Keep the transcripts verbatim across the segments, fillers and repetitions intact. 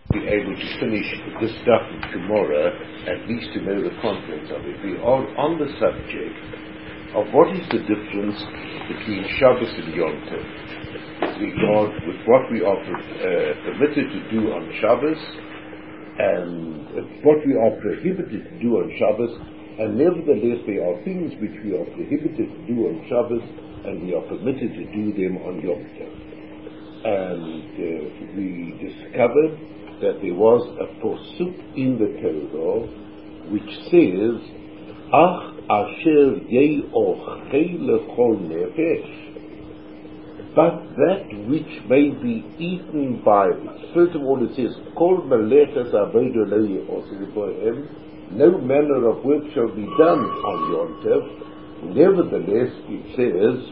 be able to finish this stuff tomorrow, at least to know the contents of it. We are on the subject of what is the difference between Shabbos and Yom Tov with regard with what we are uh, permitted to do on Shabbos and what we are prohibited to do on Shabbos, and nevertheless there are things which we are prohibited to do on Shabbos and we are permitted to do them on Yom Tov. And uh, we discovered that there was a posuk in the Torah which says, Ach asher ye'ochel lechol nefesh, but that which may be eaten by, first of all it says, Kol melechas avodah lo ye'oseh bohem, no manner of work shall be done on Yom Tov. Nevertheless, it says,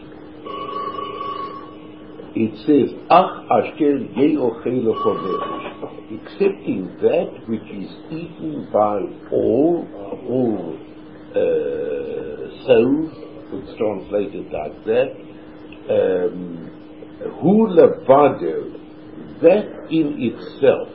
it says, Ach asher ye'ochel lechol nefesh, excepting that which is eaten by all, all uh, souls, it's translated like that, um, hu levado, that in itself,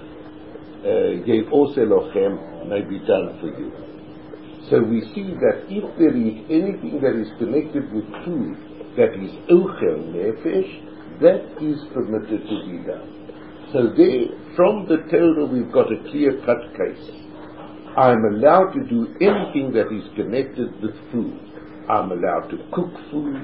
ye'oseh lochem, may be done for you. So we see that if there is anything that is connected with food that is ochel nefesh, that is permitted to be done. So there, from the Torah, we've got a clear-cut case. I'm allowed to do anything that is connected with food. I'm allowed to cook food.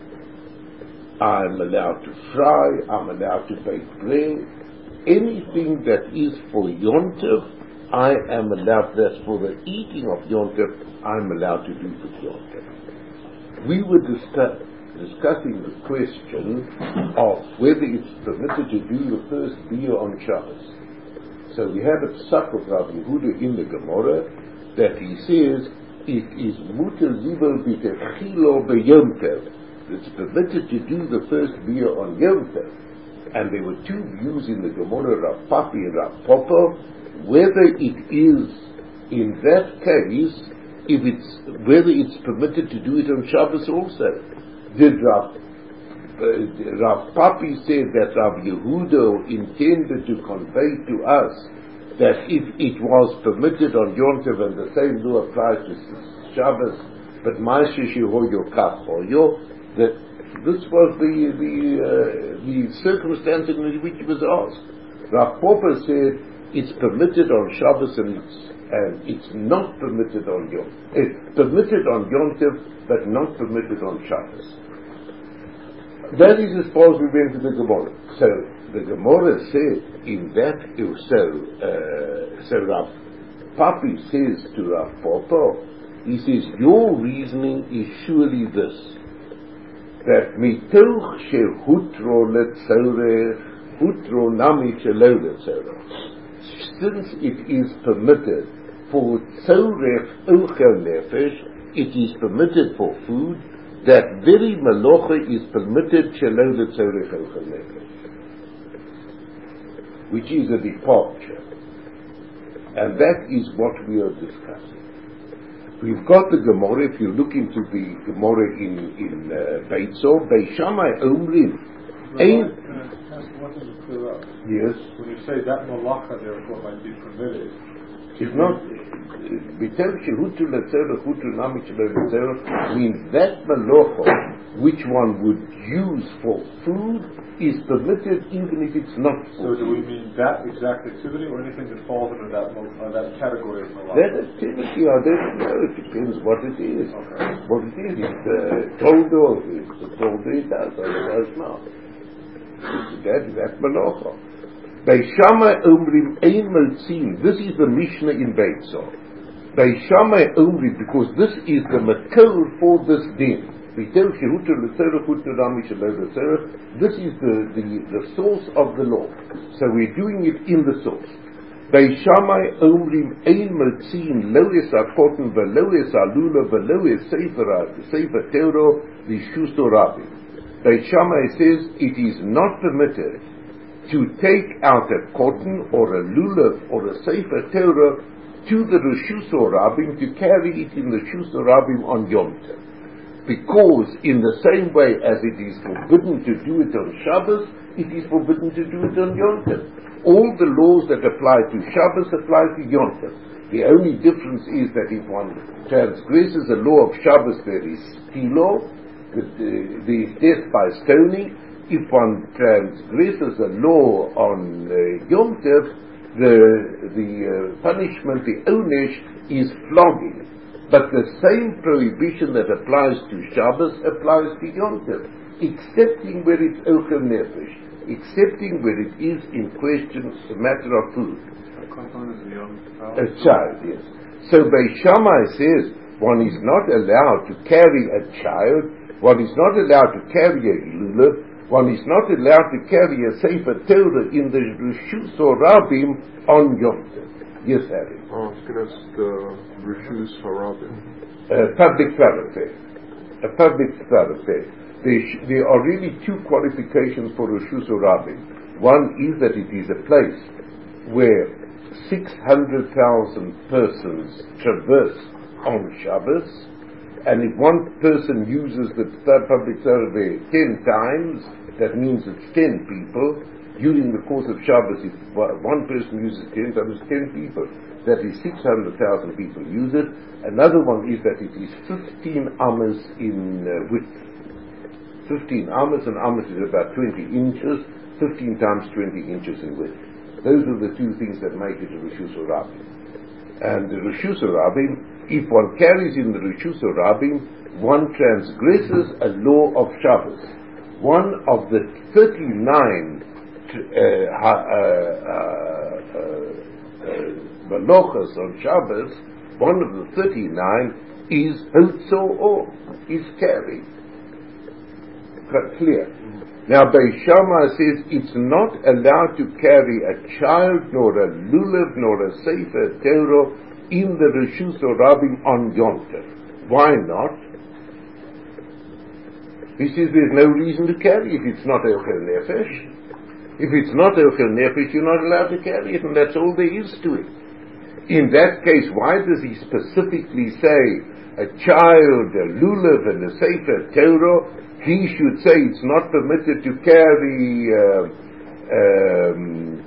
I'm allowed to fry. I'm allowed to bake bread. Anything that is for Yom Tov, I am allowed. That's for the eating of Yom Tov, I'm allowed to do for Yom Tov. We were discuss, discussing the question of whether it's permitted to do the first beer on Shabbos. So we have a psak of Rav Yehuda in the Gemara that he says it is muter zivel b'techilo b'yom tov. It's permitted to do the first beer on Yom Tov. And there were two views in the Gemara, Rav Papi and Rav Papa, whether it is in that case, if it's whether it's permitted to do it on Shabbos also. Did Rav, uh, Rav Papi said that Rav Yehuda intended to convey to us that if it was permitted on Yom Tov and the same law applies to Shabbos, but Ma'aseh shehoyo kach hoyo, that this was the the, uh, the circumstance in which it was asked. Rav Papa said it's permitted on Shabbos and it's and it's not permitted on Yom. It's permitted on Yom Tov, but not permitted on Shabbos. That is as far as we went to the Gemara. So the Gemara said in that, so uh, so Rav Papi says to Rav Papa, he says, your reasoning is surely this, that mitoch shehutro letzorech hutro nami shelo letzorech, since it is permitted for tzorech ochel nefesh, it is permitted for food, that very malocha is permitted shelo letzorech ochel nefesh, which is a departure, and that is what we are discussing. We've got the Gemara. If you look into the Gemara in in uh, Beit Zor, Beis Shammai Omrim, ein. What does it clear up? Yes. When you say that malacha therefore might be permitted, it's not. B'tel shehutu letzorech hutu nami shelo letzorech means that malacha which one would use for food is permitted even if it's not for so do food. we mean that exact activity or anything that falls under that uh, that category of malacha? That activity, I don't know. It depends what it is. Okay. What it is. It's uh, told or it's told it does, otherwise not. That that malacha. Beis Shammai Omrim ein motzin. This is the Mishnah in Beit Zor. Beis Shammai Omrim, because this is the makor for this din. This is the, the, the source of the law. So we're doing it in the source. Beis Shammai Omrim ein motzin lo es hakoten velo es alula velo es sefer Torah l'shus rabim. Beis Shammai says it is not permitted to take out a cotton or a lulav or a sefer Torah to the Reshus Rabim to carry it in the Reshus Rabim on Yom Tov. Because in the same way as it is forbidden to do it on Shabbos, it is forbidden to do it on Yom Tov. all the laws that apply to Shabbos apply to Yom Tov. The only difference is that if one transgresses a law of Shabbos, there is stilo, there is death by stoning. If one transgresses a law on uh, Yom Tov, the, the uh, punishment, the onesh, is flogging. But the same prohibition that applies to Shabbos applies to Yom Tov, excepting where it's Ochel Nefesh, excepting where it is in question a matter of food. A child, yes. So Beis Shammai says one is not allowed to carry a child, one is not allowed to carry a lulav, one is not allowed to carry a Sefer Torah in the Rishus Harabim on Yom Tov. Yes, Harry. Oh, I was going to ask the Rishus Harabim. A public thoroughfare. A public thoroughfare. There, sh- there are really two qualifications for Rishus Harabim. One is that it is a place where six hundred thousand persons traverse on Shabbos, and if one person uses the public thoroughfare ten times, that means it's ten people. During the course of Shabbos, if one person uses ten times, ten people. That is six hundred thousand people use it. Another one is that it is fifteen amas in uh, width. fifteen amas, and amas is about twenty inches, fifteen times twenty inches in width. Those are the two things that make it a Rishus Harabim. And the Rishus Harabim, if one carries in the Rishus Harabim, one transgresses a law of Shabbos. One of the thirty-nine uh, uh, uh, malochas uh, on Shabbos, one of the thirty-nine is Hotzo'o, is carried. Clear. Now, Beis Shammai says it's not allowed to carry a child, nor a lulav, nor a Sefer Torah in the Rishus Harabim on Yom Tov. Why not? He says there's no reason to carry if it's not Ochel Nefesh. If it's not Ochel Nefesh, you're not allowed to carry it, and that's all there is to it. In that case, why does he specifically say a child, a lulav, and a Sefer Torah? He should say it's not permitted to carry uh, um,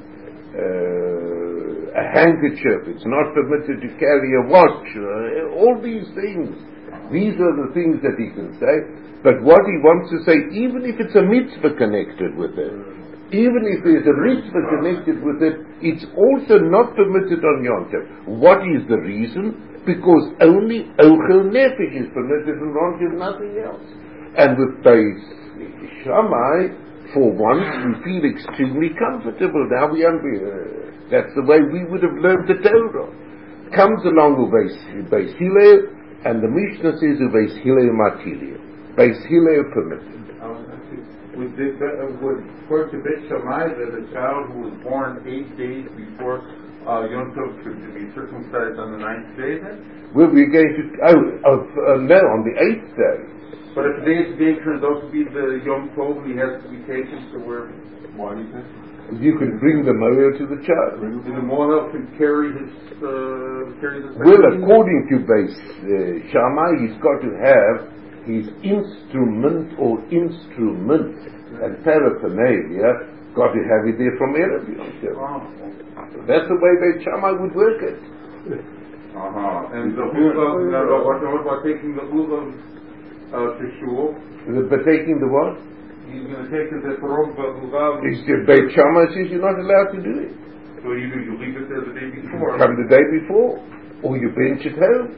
uh, a handkerchief, it's not permitted to carry a watch, uh, all these things. These are the things that he can say. But what he wants to say, even if it's a mitzvah connected with it, even if there's a mitzvah connected with it, it's also not permitted on Yom Tov. What is the reason? Because only Ochel Nefesh is permitted on Yom Tov, nothing else. And with Beis Shammai, for once, we feel extremely comfortable. Now we understand. Uh, that's the way we would have learned the Torah. Comes along with Beis, Beis Hillel, and the Mishnah says of Beis Hillel Matilia. Beis Hillel permitted. Would this, uh, would, according to Beis Shammai, that a child who was born eight days before uh, Yom Tov could be circumcised on the ninth day then? Well, we're going to, oh, of, uh, no, on the eighth day. But if today's day turns out to be the Yom Tov, he has to be taken to where? Why do you think? You can bring the mohel to the child. And the mohel can carry his, uh, carry the... Well, according to Beis uh, Shammai, he's got to have his instrument or instrument and paraphernalia, got to have it there from Erev Yom Tov. Oh. That's the way Beis Shammai would work it. Uh-huh. And the ulav, uh, what about taking the ulav uh, to shul? But taking the what? He's going to take the Torah ulav. Beis Shammai says you're not allowed to do it. So you do, you leave it there the day before. Come the day before, or you bench it home.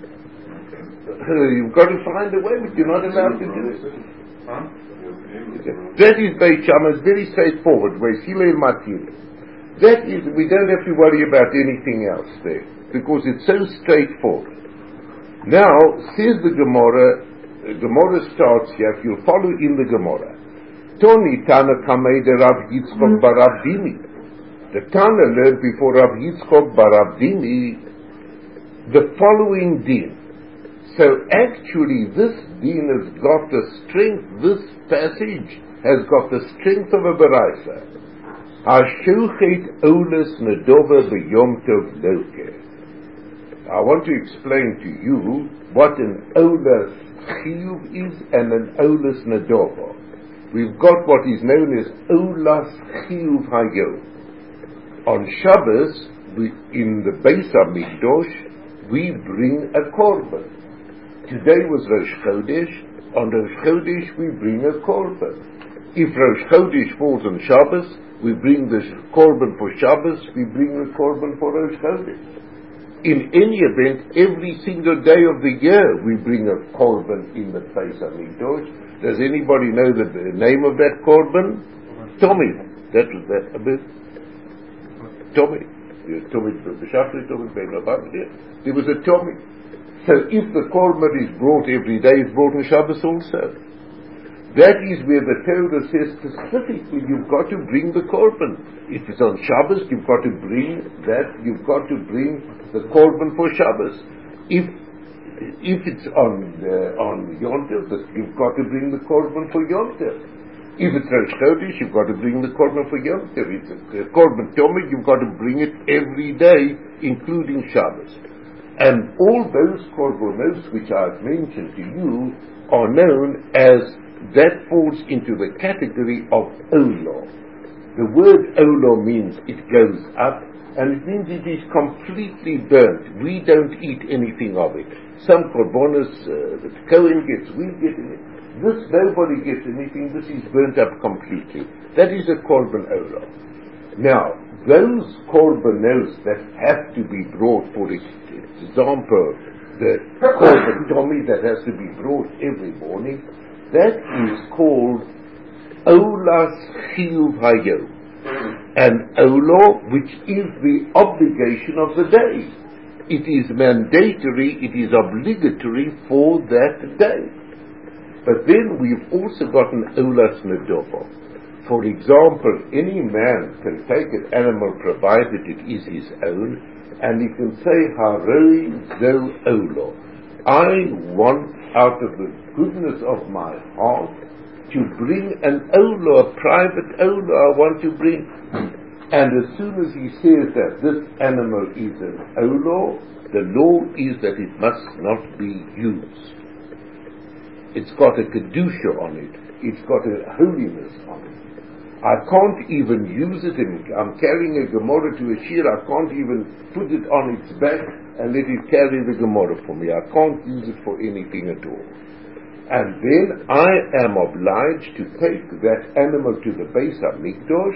You've got to find a way, but you're not allowed to do it. Huh? That is Beis Shammai. It's very straightforward. Beis Hillel Matir. That is, we don't have to worry about anything else there, because it's so straightforward. Now, says the Gemara, the Gemara starts here, if you follow in the Gemara, Toni Tana Kamei de Rav Yitzchok bar Rav Dimi. The Tana learned before Rav Yitzchok bar Rav Dimi the following din. So actually this din has got the strength, this passage has got the strength of a Baraisa. HaShochet Olas Nedova B'Yom Tov Loke. I want to explain to you what an Olas Chiyuv is and an Olas Nedova. We've got what is known as Olas Chiyuv Hayom. on Shabbos, we, in the Beis HaMikdash, we bring a korban. Today was Rosh Chodesh. On Rosh Chodesh, we bring a korban. If Rosh Chodesh falls on Shabbos, we bring the korban for Shabbos, we bring the korban for Rosh Chodesh. In any event, every single day of the year, we bring a korban in the Beis HaMikdash. Does anybody know the, the name of that korban? Tommy. That was that a bit. Tommy. Tommy, there was a Tommy. So if the korban is brought every day, it's brought on Shabbos also. That is where the Torah says specifically you've got to bring the korban. If it's on Shabbos, you've got to bring that, you've got to bring the korban for Shabbos. If if it's on uh, on Yom Tov, you've got to bring the korban for Yom Tov. If it's Rosh Chodesh, you've got to bring the korban for Yom Tov. It's a korban Tomid, you've got to bring it every day, including Shabbos. And all those korbanos which I've mentioned to you are known as, that falls into the category of Olah. The word Olah means it goes up, and it means it is completely burnt. We don't eat anything of it. Some korbanos uh, that Cohen gets, we get it. This, nobody gets anything. This is burnt up completely. That is a korban Olah. Now, those korbanos that have to be brought, for example, the korban Tommy that has to be brought every morning, that is called Olas Chiyuv Hayom. An Olah which is the obligation of the day. It is mandatory, it is obligatory for that day. But then we've also got an Olas Nedovo. For example, any man can take an animal provided it is his own, and he can say, Haroi Zo Olah. I want, out of the goodness of my heart, to bring an Olah, a private Olah I want to bring. And as soon as he says that this animal is an Olah, the law is that it must not be used. It's got a Kedusha on it. It's got a holiness on it. I can't even use it. In, I'm carrying a Gemara to a shir. I can't even put it on its back and let it carry the Gemara for me. I can't use it for anything at all. And then I am obliged to take that animal to the Beis HaMikdash,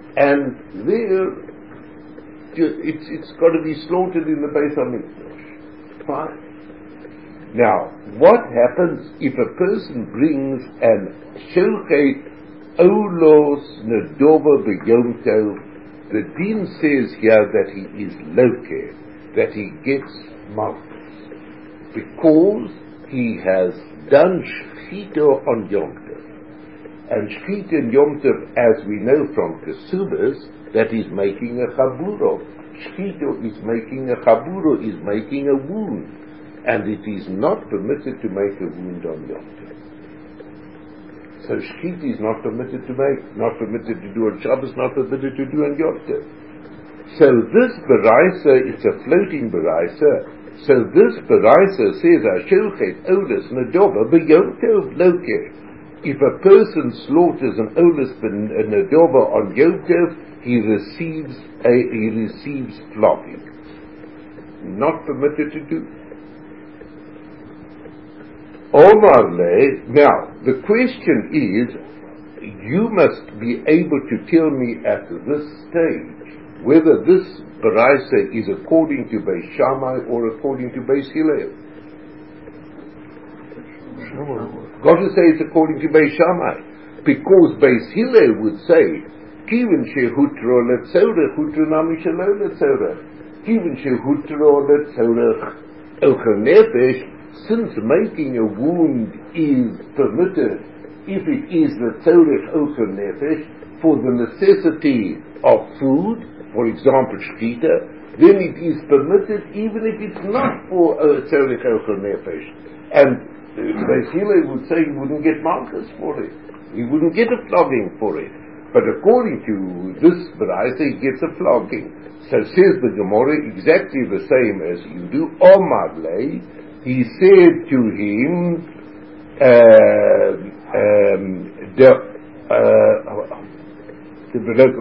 and there it's, it's got to be slaughtered in the Beis HaMikdash. Fine. Now, what happens if a person brings an shochet Olos Nedova B'Yom Tov? The Din says here that he is loke, that he gets malchus, because he has done shchita on Yom Tov. And shchita on Yom Tov, as we know from Kesubas, that is making a chaburo. Shchita is making a chaburo, is making a wound. And it is not permitted to make a wound on Yom Tov. So shchita is not permitted to make, not permitted to do on Shabbos, not permitted to do on Yom Tov. So this beraisa, it's a floating beraisa. So this beraisa says, Ashochet Olas Nedova B'Yom Tov Loke. If a person slaughters an Olas Nedova on Yom Tov, he receives a, he receives flogging. Not permitted to do. Omar Le, now, the question is, you must be able to tell me at this stage whether this beraisa is according to Beis Shammai or according to Beis Hillel. Got to say it's according to Beis Shammai, because Beis Hillel would say, Kivin shehutro letzorech hutra nami shelo letzorech. Kivin shehutro letzorech ochel nefesh. Since making a wound is permitted, if it is the tzorech ochel nefesh, for the necessity of food, for example shchita, then it is permitted even if it's not for a tzorech ochel nefesh. And Beis Hillel would say he wouldn't get malchus for it. He wouldn't get a flogging for it. But according to this beraisa, he gets a flogging. So says the Gemara exactly the same as you do. Omar lei, he said to him, uh, um, the, uh, the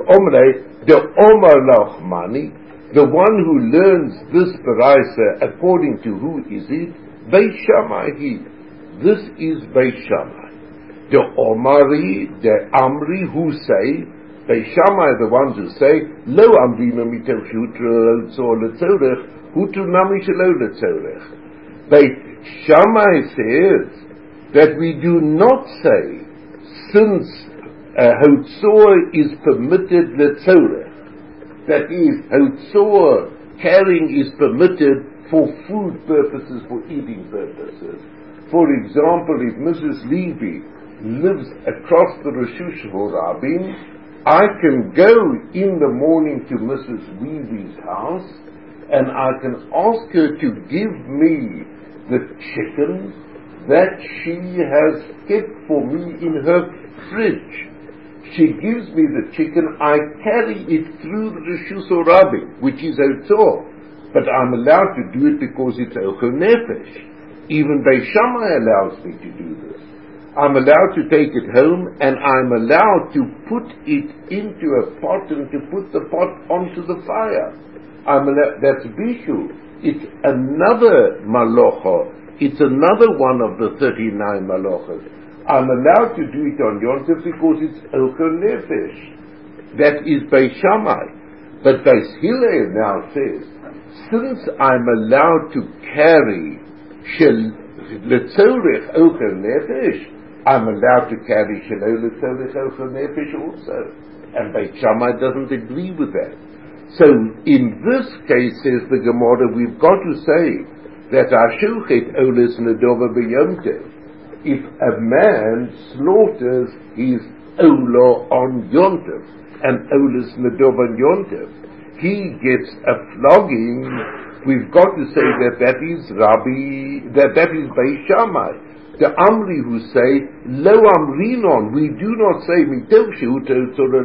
Omre, the Omer Mani, the one who learns this Baraisa according to who is it? Beis Shammai he. This is Beis Shammai. The Omari, the Amri who say, Beis Shammai, the ones who say, Lo Amrina mitoch hutra tzor letzorech, hutu nami shelo letzorech. Beis Shammai says that we do not say, since uh, Hotzor is permitted letzorech, that is, Hotzor carrying is permitted for food purposes, for eating purposes. For example, if Missus Levy lives across the Rosh Hashanah, I can go in the morning to Missus Levy's house and I can ask her to give me the chicken that she has kept for me in her fridge. She gives me the chicken, I carry it through the Reshus Rabbi, which is Hotzor, but I'm allowed to do it because it's Ochel Nefesh. Even Beis Shammai allows me to do this. I'm allowed to take it home, and I'm allowed to put it into a pot and to put the pot onto the fire. I'm allowed, that's Bishu. It's another Malocha. It's another one of the thirty-nine Malochas. I'm allowed to do it on Yom Tov because it's Ochel Nefesh. That is Beis Shammai. But Beis Hillel now says, since I'm allowed to carry Shel Letzorech Ochel Nefesh, I'm allowed to carry Shelo Letzorech Ochel Nefesh also. And Beis Shammai doesn't agree with that. So in this case, says the Gemara, we've got to say that Ashochet Oles Nedova B'Yom Tov. If a man slaughters his Ola on Yom Tov, and Oles Nedova on Yom Tov, he gets a flogging. We've got to say that that is Rabbi, that that is Beis Shammai. The Amri who say, Lo Amrinon, we do not say, Mitoch shehuto tzorah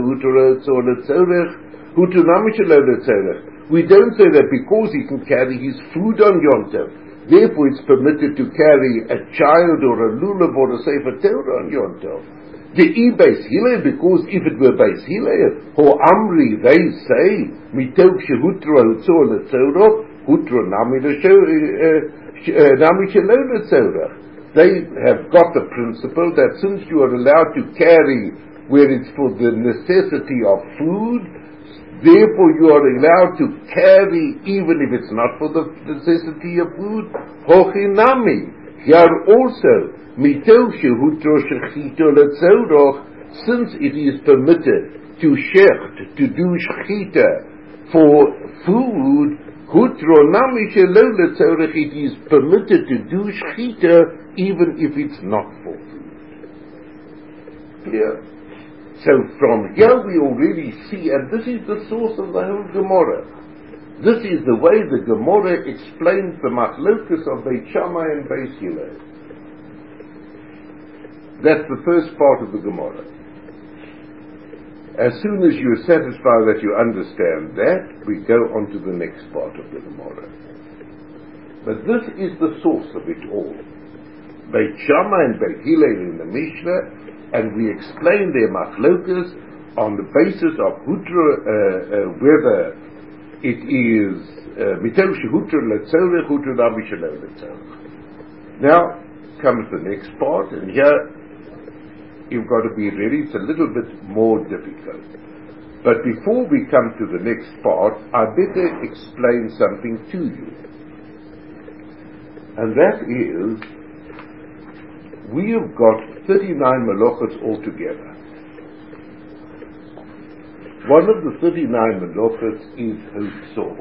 letzorech, hutu nami shelo letzorech. We don't say that because he can carry his food on Yom Tov, therefore it's permitted to carry a child or a lulav or a sefer Torah on Yom Tov. The E Beis Hillel, because if it were Beis Hillel, or Amri, they say, Mitoch shehutra hutzor letzorah, hutra nami shelo letzorech. They have got the principle that since you are allowed to carry where it's for the necessity of food, therefore you are allowed to carry even if it's not for the necessity of food. Hochinami. Here also, mitoch shehutro shechito letzorach, since it is permitted to shecht, to do shechita for food, hutro nami shelo letzorach, it is permitted to do shechita even if it's not for food. Clear? So from here we already see, and this is the source of the whole Gemara. This is the way the Gemara explains the machlokus of Beit Shammai and Beis Hillel. That's the first part of the Gemara. As soon as you are satisfied that you understand that, we go on to the next part of the Gemara. But this is the source of it all. Beit Shammai and Beit Hillel in the Mishnah, and we explain their machlokas on the basis of hutra, uh, uh, whether it is mitoch shehutra letzorech, hutra nami shelo letzorech. Now comes the next part, and here you've got to be ready. It's a little bit more difficult. But before we come to the next part, I better explain something to you, and that is, we have got thirty-nine malochas altogether. One of the thirty-nine malochas is Hotzor.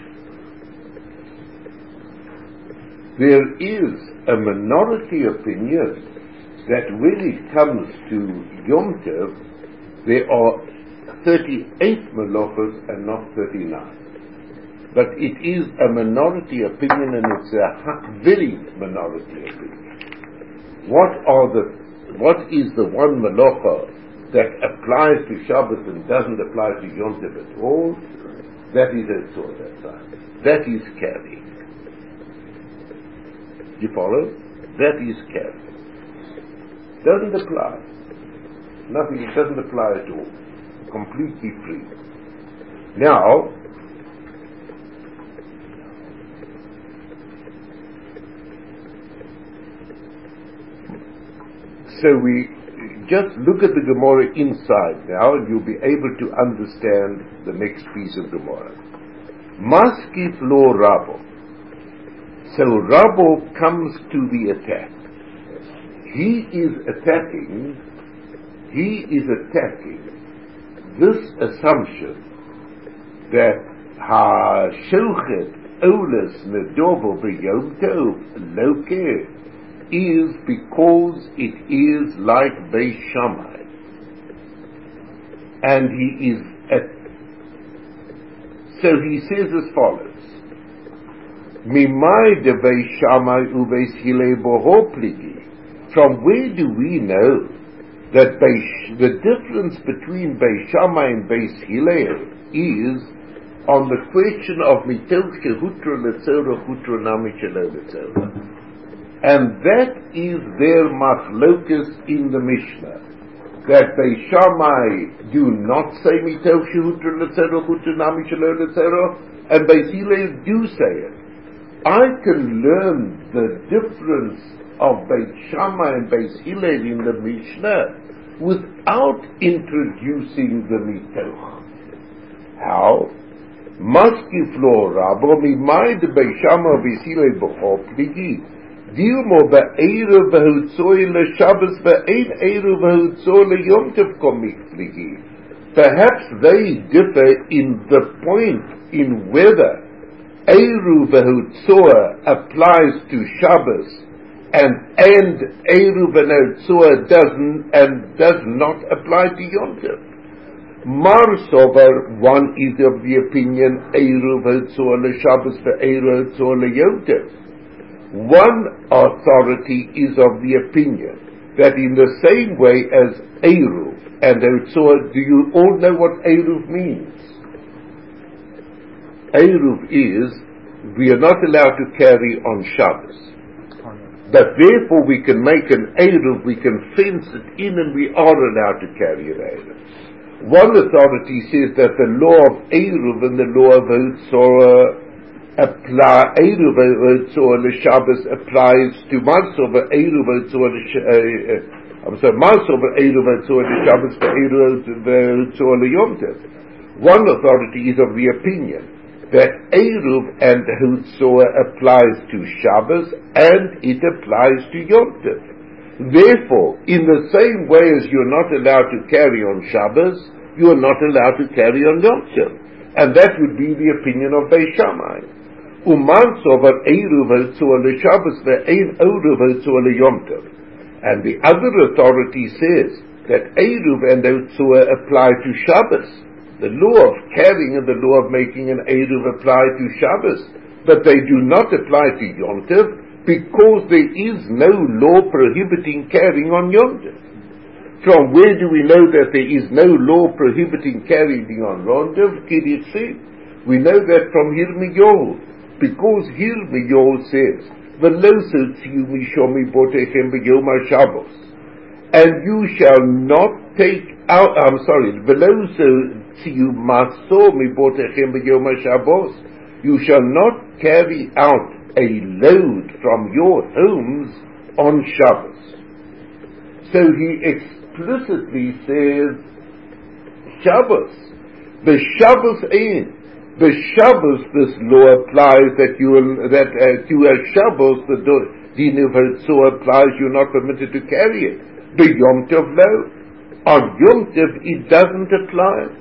There is a minority opinion that when it comes to Yom Tov, there are thirty-eight malochas and not thirty-nine. But it is a minority opinion, and it's a very minority opinion. What are the, what is the one malocha that applies to Shabbos and doesn't apply to Yom Tov at all? That is Hotzor, that time. That is carrying. You follow? That is carrying. Doesn't apply. Nothing, it doesn't apply at all. completely free. Now, so we just look at the Gemara inside now, and you'll be able to understand the next piece of Gemara. Maskif lo Rabo. So Rabo comes to the attack. He is attacking, he is attacking this assumption that Ha-Shochet Oles Nedovo B'Yom Tov Loke is because it is like Beis Shammai. And he is at, so he says as follows, Mimai de Beis Shammai uveis Hillel boho pligi. From where do we know that Beis, the difference between Beis Shammai and Beis Hillel is on the question of mitoch shehutra letzora hutra nami shelo letzora? And that is their machlokas in the Mishnah, that Beis Shammai do not say mitoch shehutra letzora hutra nami shelo letzora, and Beis Hillel do say it. I can learn the difference of Beis Shammai and Beis Hillel in the Mishnah without introducing the mitoch. How? Maskif lo Rabo mimai de Beis Shammai Beis Hillel b'chol pligi dilmo be'erev v'hutzoi leShabbos ve'ein erev v'hutzoi leYom Tov komik pligi. Perhaps they differ in the point in whether Eruv v'hutzoi applies to Shabbos and and Eruv v'hutzoi doesn't and does not apply to Yom Tov. Mar Sovar, one is of the opinion Eruv v'hutzoi leShabbos ve'eruv v'hutzoi leYom Tov. One authority is of the opinion that in the same way as Eruv and Hutzoi, do you all know what Eruv means? Eruv is, we are not allowed to carry on Shabbos. But therefore we can make an Eruv, we can fence it in, and we are allowed to carry an Eruv. One authority says that the law of Eruv and the law of Hutzoi apply, Eruv Hutzoi Shabbos applies to Masover Eruv Hutzoi, I'm sorry, Masover Eruv Hutzoi Shabbos for Eruv Hutzoi Yom Tov. One authority is of the opinion that Eruv and Hutzoi applies to Shabbos and it applies to Yom Tov. Therefore, in the same way as you're not allowed to carry on Shabbos, you are not allowed to carry on Yom Tov. And that would be the opinion of Beis Shammai. Uman sovar Eruv Hutzoi leShabbos ve'ein Eruv Hutzoi leYom Tov. And the other authority says that Eruv and Hutzoi apply to Shabbos. The law of carrying and the law of making an Eruv apply to Shabbos, but they do not apply to Yom Tov because there is no law prohibiting carrying on Yom Tov. From where do we know that there is no law prohibiting carrying on Yom Tov? We know that from Yirmiyahu, because Yirmiyahu says, "V'lo tziu mishomi botechem b'yom haShabbos," and you shall not take out. I'm sorry, "V'lo tziu maso mi botechem b'yom haShabbos," you shall not carry out a load from your homes on Shabbos. So he explicitly says Shabbos. The Shabbos ain't. The Shabbos, this law applies that you will, that uh, to a Shabbos, the din of Hutzoi applies, you're not permitted to carry it. The Yom Tov law, on Yom Tov it doesn't apply.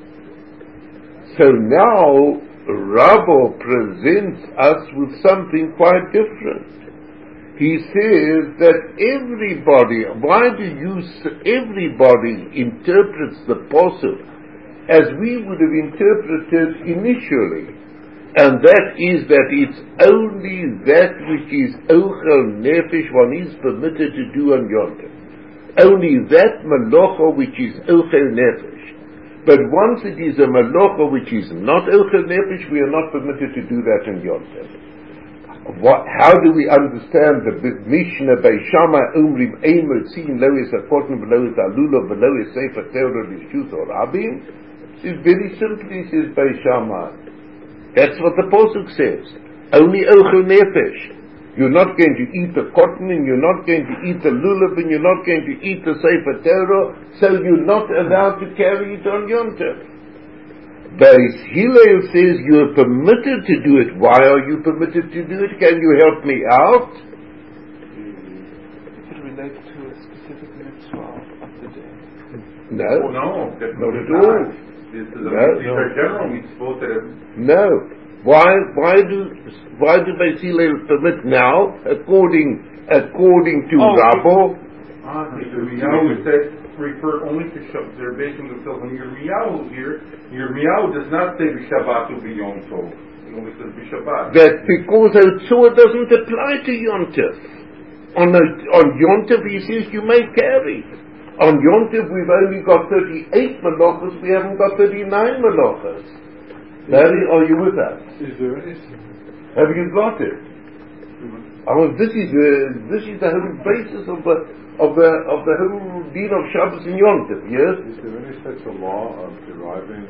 So now Rabo presents us with something quite different. He says that everybody, why do you, everybody interprets the Pasuk as we would have interpreted initially, and that is that it's only that which is ochel nefesh one is permitted to do on Yom Tov. Only that malocha which is ochel nefesh. But once it is a malocha which is not ochel nefesh, we are not permitted to do that on Yom Tov. what, how do we understand the Mishnah Beis Shammai Umrim Ein Motzin Lo Es HaKotten V'Lo Es HaLulav V'Lo Es Sefer Torah L'Reshus Rabim? It says very simply, says Beis Shammai. That's what the Pasuk says. Only Ochel Nefesh. You're not going to eat the cotton, and you're not going to eat the lulav, and you're not going to eat the Sefer Torah, so you're not allowed to carry it on Yom Tov. Beis Hillel says you're permitted to do it. Why are you permitted to do it? Can you help me out? It relates to a specific mitzvah of the day. No. Oh, no, that's Not it's at all. not. This is a, No, these no. are general mitzvot that have, No. Why? Why do? Why do Beis Hillel permit now, according according to Oh, Rabbo? ah, the Yirmiyahu said refer only to Shabbat. They're basing themselves on Yirmiyahu here. Yirmiyahu does not say B'Shabbat or B'Yom Tov. He only says B'Shabbat. That because Otzor doesn't apply to Yom Tov. On a, on Yom Tov he says you may carry. On Yom Tov we've only got thirty-eight malachas. We haven't got thirty-nine malachas. Larry, are you with us? Is there any? Have you got it? I mean, this is uh, this is the whole basis of the of the of the whole deen of Shabbos and Yom Tov. Yes. Is there any such a law of deriving,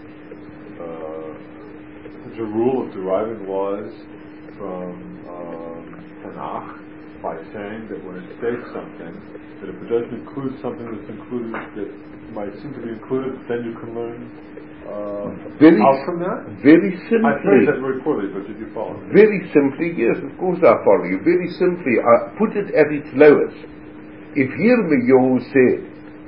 uh, such a rule of deriving laws from um, Tanakh by saying that when it states something, that if it doesn't include something that's included that might seem to be included, then you can learn uh, Very, out from that? very I simply. phrased that very poorly, but did you follow me? Very simply, yes, of course I follow you. Very simply, I put it at its lowest. If Yirmiyahu said,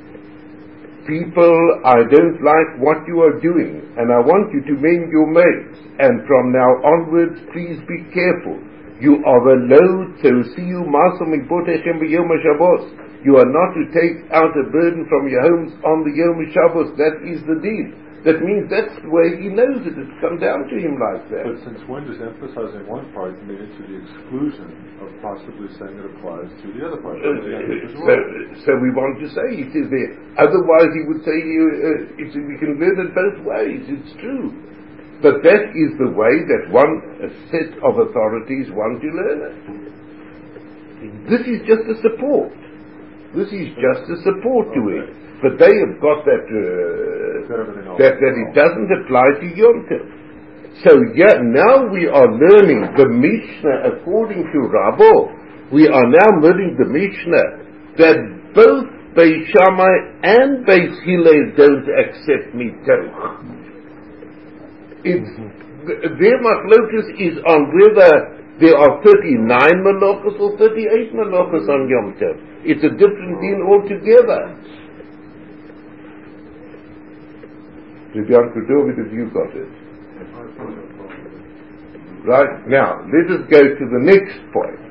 people, I don't like what you are doing, and I want you to mend your maids, and from now onwards, please be careful. You are a load, so see you, Masam Mikbotechem B'Yom HaShabbos. You are not to take out a burden from your homes on the Yom HaShabbos. That is the deed. That means that's the way he knows it. It's come down to him like that. But since when does emphasizing one part mean it to the exclusion of possibly saying it applies to the other part? Uh, The other as so, well? so we want to say it is there. Otherwise, he would say uh, it's, we can learn it both ways. It's true, but that is the way that one a set of authorities want to learn it. This is just a support. This is just a support to Okay. it. But they have got that uh, that that it doesn't apply to Yom Tov. So yeah, now we are learning the Mishnah according to Rabbo. We are now learning the Mishnah that both Beis Shammai and Beis Hillel don't accept mitoch. It's their machlokus is on whether there are thirty-nine malachas or thirty-eight malachas on Yom Tov. It's a different deen altogether. Rabbi David, have you got it? Right, now, let us go to the next point.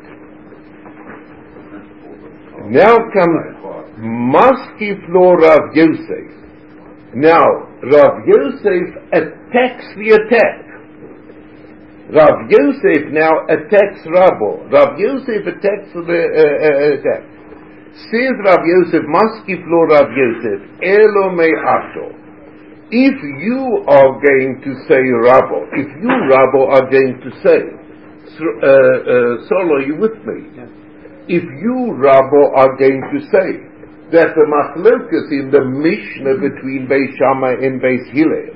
Now comes Maskif Lo Rav Yosef. Now, Rav Yosef attacks the attack. Rav Yosef now attacks Rabbo. Rav Yosef attacks the uh, uh, attack. Says Rav Yosef, Maskif Lo Rav Yosef, Elo Me'ato. If you are going to say Rabbo, if you Rabbo are going to say, uh, uh, Sol, are you with me? Yes. If you Rabbo are going to say that the machlokas in the Mishnah between Beis Shammai and Beis Hillel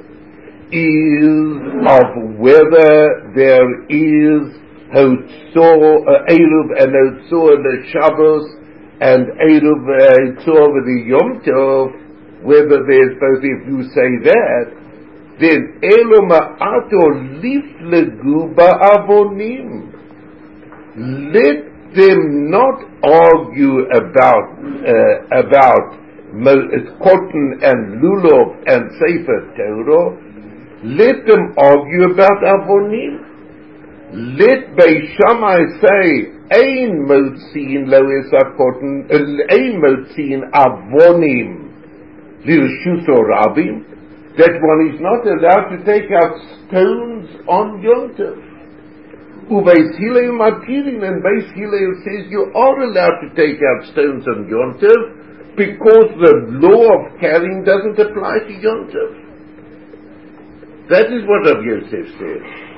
is of whether there is Hotzor, uh, Eruv and Hotzor the Shabbos and Eruv and Hotzor the Yom Tov, whether there's both, if you say that, then Elo Ma'ato Liflegu Ba'avonim. Let them not argue about uh, about mo- cotton and lulav and sefer Torah. Let them argue about avonim. Let Beis Shammai say ein motzin lo es cotton, ein motzin avonim lirshus rabim. That one is not allowed to take out stones on Yom Tov. Ubeis Hillel Matirin, and Beis Hillel says you are allowed to take out stones on Yom Tov because the law of carrying doesn't apply to Yom Tov. That is what Rav Yosef says.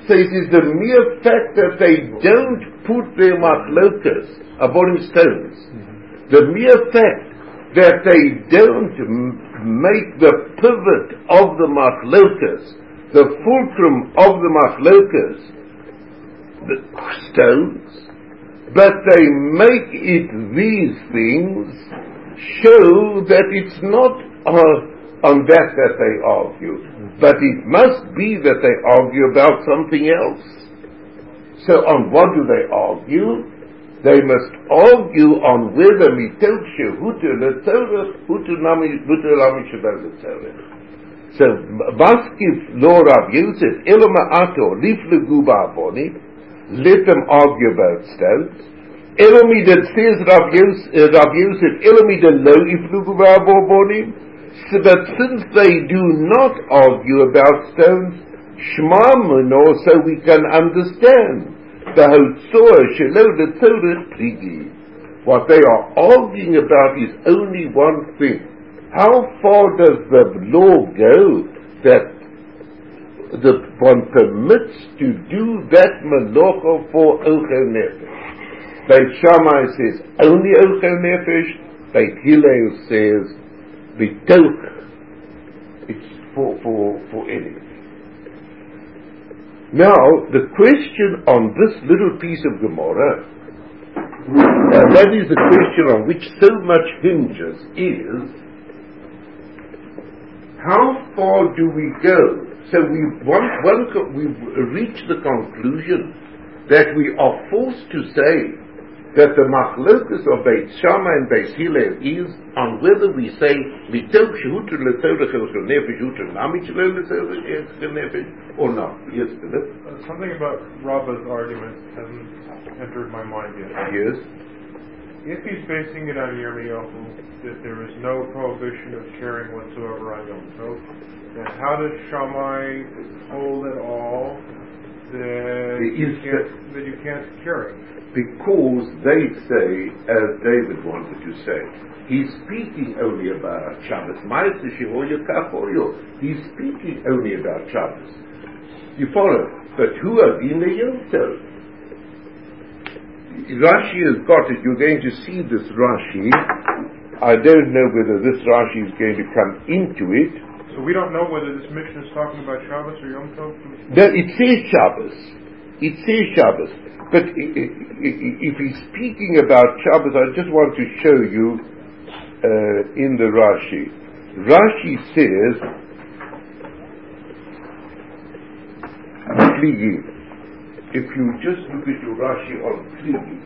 says is the mere fact that they don't put their machlokas upon stones, mm-hmm. the mere fact that they don't m- make the pivot of the machlokas, the fulcrum of the machlokas, the stones, but they make it these things, show that it's not uh, on that that they argue, but it must be that they argue about something else. So on what do they argue? They must argue on whether mitoshe hutu letzorech hutu nami hutu lami shebel letzorech. So maskif lo Rav Yosef elo ma'ato liflegu ba'avoni. Let them argue about stones. Elo midat says Rav Yosef Rav Yosef elo midat lo iflegu ba'avoni. So that since they do not argue about stones, shma mino, so we can understand. The what they are arguing about is only one thing. How far does the law go that the one permits to do that melacha for ochel nefesh? Beit Shammai says only ochel nefesh. Beit Hillel says bitoch. It's for for for anything. Now, the question on this little piece of Gemara, and that is the question on which so much hinges, is how far do we go? So we one, one, we've reached the conclusion that we are forced to say that the machlokas of Beit Shammai and Beit Hillel is on whether we say mitoch shehutu letzorech ochel nefesh hutu nami shelo letzorech ochel nefesh or not. Yes, Philip? Uh, something about Rabba's argument hasn't entered my mind yet. Yes. If he's basing it on Yirmiyahu, that there is no prohibition of carrying whatsoever on Yom Tov, then how does Shammai hold at all that you can't, that you can't carry? Because they say, as David wanted to say, he's speaking only about Shabbos. He's speaking only about Shabbos. You follow? But who are in the Yom Tov? Rashi has got it. You're going to see this Rashi. I don't know whether this Rashi is going to come into it. So we don't know whether this mission is talking about Shabbos or Yom Tov? No, it says Shabbos. It says Shabbos. But if he's speaking about Shabbos, I just want to show you uh, in the Rashi. Rashi says, Pligi. If you just look at your Rashi on Pligi,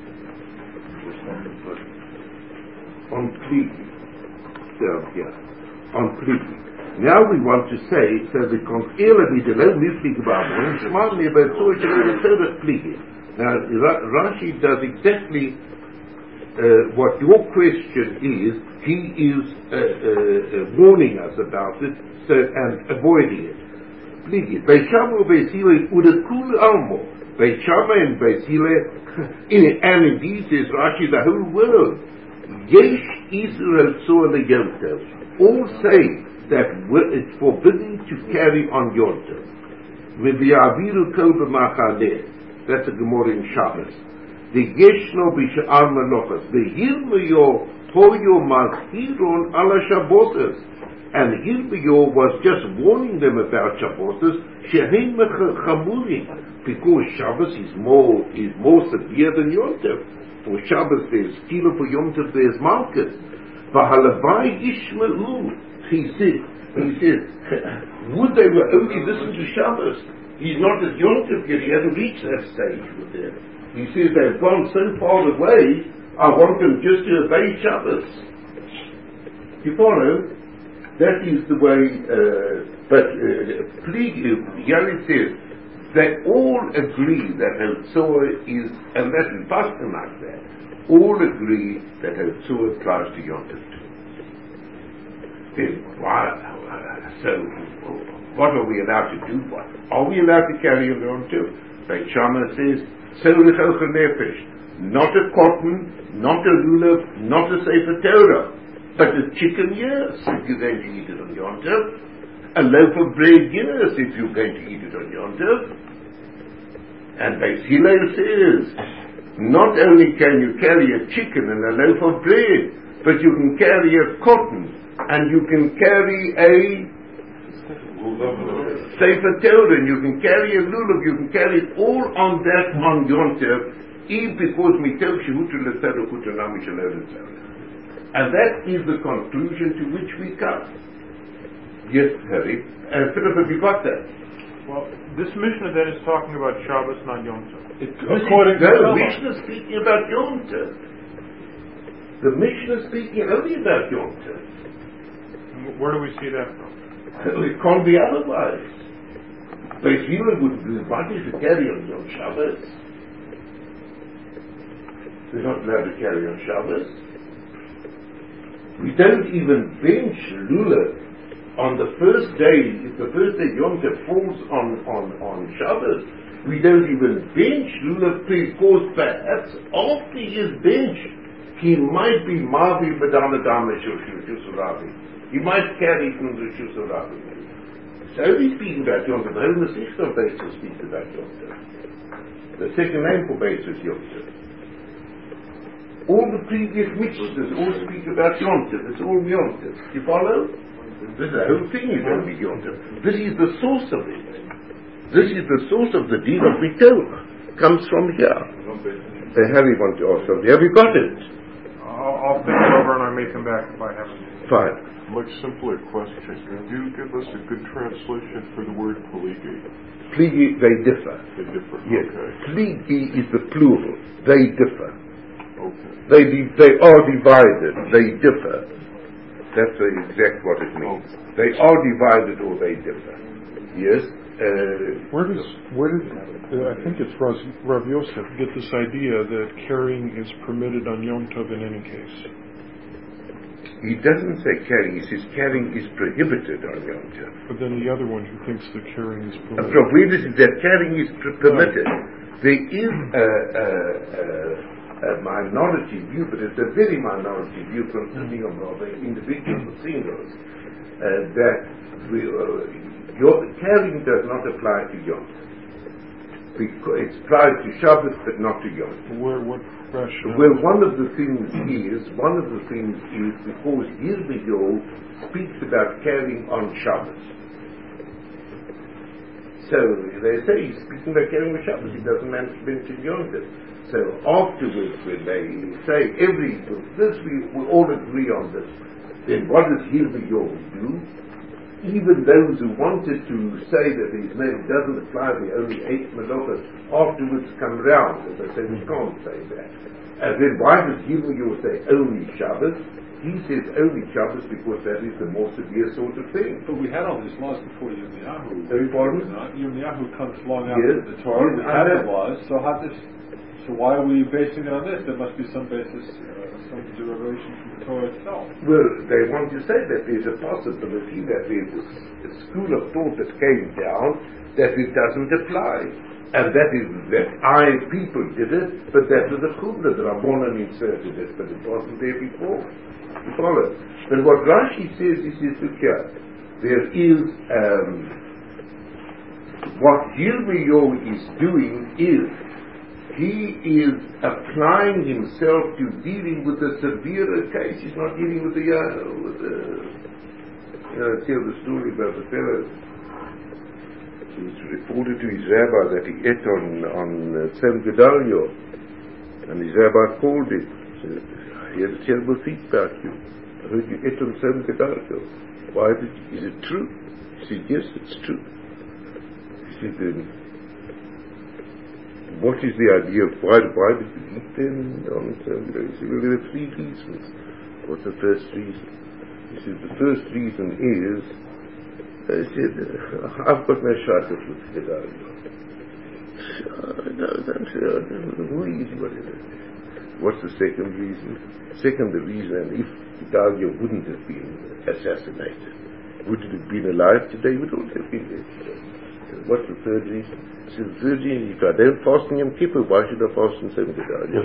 on Pligi, down here, on Pligi. Now we want to say, so the Konfela be the low music about one, Shema me about so it's a Pligi. Now, Rashi does exactly uh, what your question is. He is uh, uh, warning us about it so, and avoiding it. Please, Beit Shammai Beit Hillel udekul almo. Beit Shammai and Beit Hillel, and indeed says Rashi, the whole world. Yesh Israel Tzor leYom Tov. All say that it's forbidden to carry on Yom Tov. With the Aviru Kol b'Machaneh. That's a Gemara in Shabbos. The Yeshno b'Sha'ar Melochas. The Hirmiyo Hoyo Mazhiron ala Shabbotas. And Hirmiyo was just warning them about Shabbotas. Shehein Mechamurim. Because Shabbos is more is more severe than Yom Tov. For Shabbos there's Kilo, for Yom Tov there's Malchus. V'halavai Ishma'u. He said, he said, would they were only listen to Shabbos? He's not as Yom Tov yet, he hasn't reached that stage with them. He says they've gone so far away, I want them just to obey Shabbos. You follow? That is the way, uh, but uh, please, Yali says, they all agree that Hotzoah is, and that is Paskin like that, all agree that Hotzoah applies to Yom Tov too. Then, why, so, what are we allowed to do? What? Are we allowed to carry on Yom Tov? Beit Shammai says, Tzorech ochel nefesh, not a cotton, not a lulav, not a sefer Torah, but a chicken, yes, if you're going to eat it on Yom Tov. A loaf of bread, yes, if you're going to eat it on Yom Tov. And Beis Hillel says, not only can you carry a chicken and a loaf of bread, but you can carry a cotton, and you can carry a Sefer Torah, and you can carry a lulav, you can carry it all on that on Yom Tov, even because mitov shehutu l'tzedakut nami shel eretz Yisrael. And that is the conclusion to which we come. Yes, Harry. And Philip, have you got that? Well, this Mishnah then is talking about Shabbos, not Yom Tov. It, according to the Mishnah speaking about Yom Tov. The Mishnah speaking only about Yom Tov. Where do we see that from? It can't be otherwise. Beis Hillel would be wanting to carry on Yom Shabbos. They're not allowed to carry on Shabbos. We don't even bench lulav on the first day. If the first day Yom Tov falls on, on, on Shabbos, we don't even bench lulav because perhaps after he is benched, he might be mavi b'dama dama shusuravi. He might carry from the shusuravi. So only speaking about Yom Tov. The whole Masechta of Beis speaks about Yom Tov. The second name for Beis is Yom Tov. All the previous mitzvahs all speak about Yom Tov. It's all Yom Tov. You follow? This, the whole thing is only Yom Tov. This is the source of it. This is the source of the deed of Mitov. Comes from here. Uh, Harry wants to ask something. Have you got it? I'll, I'll think it over and I may come back if I haven't. Fine. Much simpler question. Can you give us a good translation for the word pligi? Pligi, they differ. They differ. Yes. Okay. Pligi is the plural. They differ. Okay. They de- they are divided. They differ. That's the exact what it means. Okay. They are divided or they differ. Yes. Uh, where does where did uh, I think it's Rav, Rav Yosef get this idea that carrying is permitted on Yom Tov in any case? He doesn't say carrying. He says carrying is prohibited on Yom Tov. But then the other one who thinks that carrying is Uh, permitted. from where this is that carrying is pr- permitted. Right. There is a, a, a, a minority view, but it's a very minority view consisting of, of individual singles, uh, that we, uh, your, carrying does not apply to Yom Tov. Because it applies to Shabbos, but not to Yom Tov. Where what rationale? Well, one of the things is one of the things is because Yirmiyahu speaks about carrying on Shabbos. So they say he's speaking about carrying on Shabbos. He doesn't mention Yom Tov. So afterwards, when they say every this, we, we all agree on this. Then what does Yirmiyahu do? Even those who wanted to say that his name doesn't apply, the only eight melachos, afterwards come round and they say we can't say that. And then why does Yirmiyahu say only Shabbos? He says only Shabbos because that is the more severe sort of thing. But we had all these laws before Yirmiyahu. Very pardon? Yirmiyahu comes along after Yes. the Torah. Yes, We had I the laws. So how this? So why are we basing it on this? There must be some basis, uh, some derivation from the Torah itself. Well, they want to say that there's a possibility that there's a, a school of thought that came down that it doesn't apply. And that is that I people did it, but that was a chumrah. The Rabbanan inserted it, but it wasn't there before. You follow? But what Rashi says is, is look here, there is um, what Yirmiyahu is doing is he is applying himself to dealing with a severer case. He's not dealing with the uh, with the you know, tell the story about the fellow. It was reported to his rabbi that he ate on on uh, Tzem Gedalia, and his rabbi called him. Said, "He had a terrible thing about you. I heard you ate on Tzem Gedalia. Why did you? Is it true?" He said, "Yes, it's true." He said, "Then what is the idea of why why did you eat then on Tzem Gedalia?" He said, "Well, there are three reasons." What's the first reason? He said, "The first reason is." I said, I've got no shot of Gedalia. No, don't say, who is whatever. What's the second reason? Second, the reason, if Gedalia wouldn't have been assassinated, would it have been alive today? Would all have been there today. What's the third reason? I said, the third reason, if I don't fast in Yom Kippur, why should I fast in Tzem Gedalia?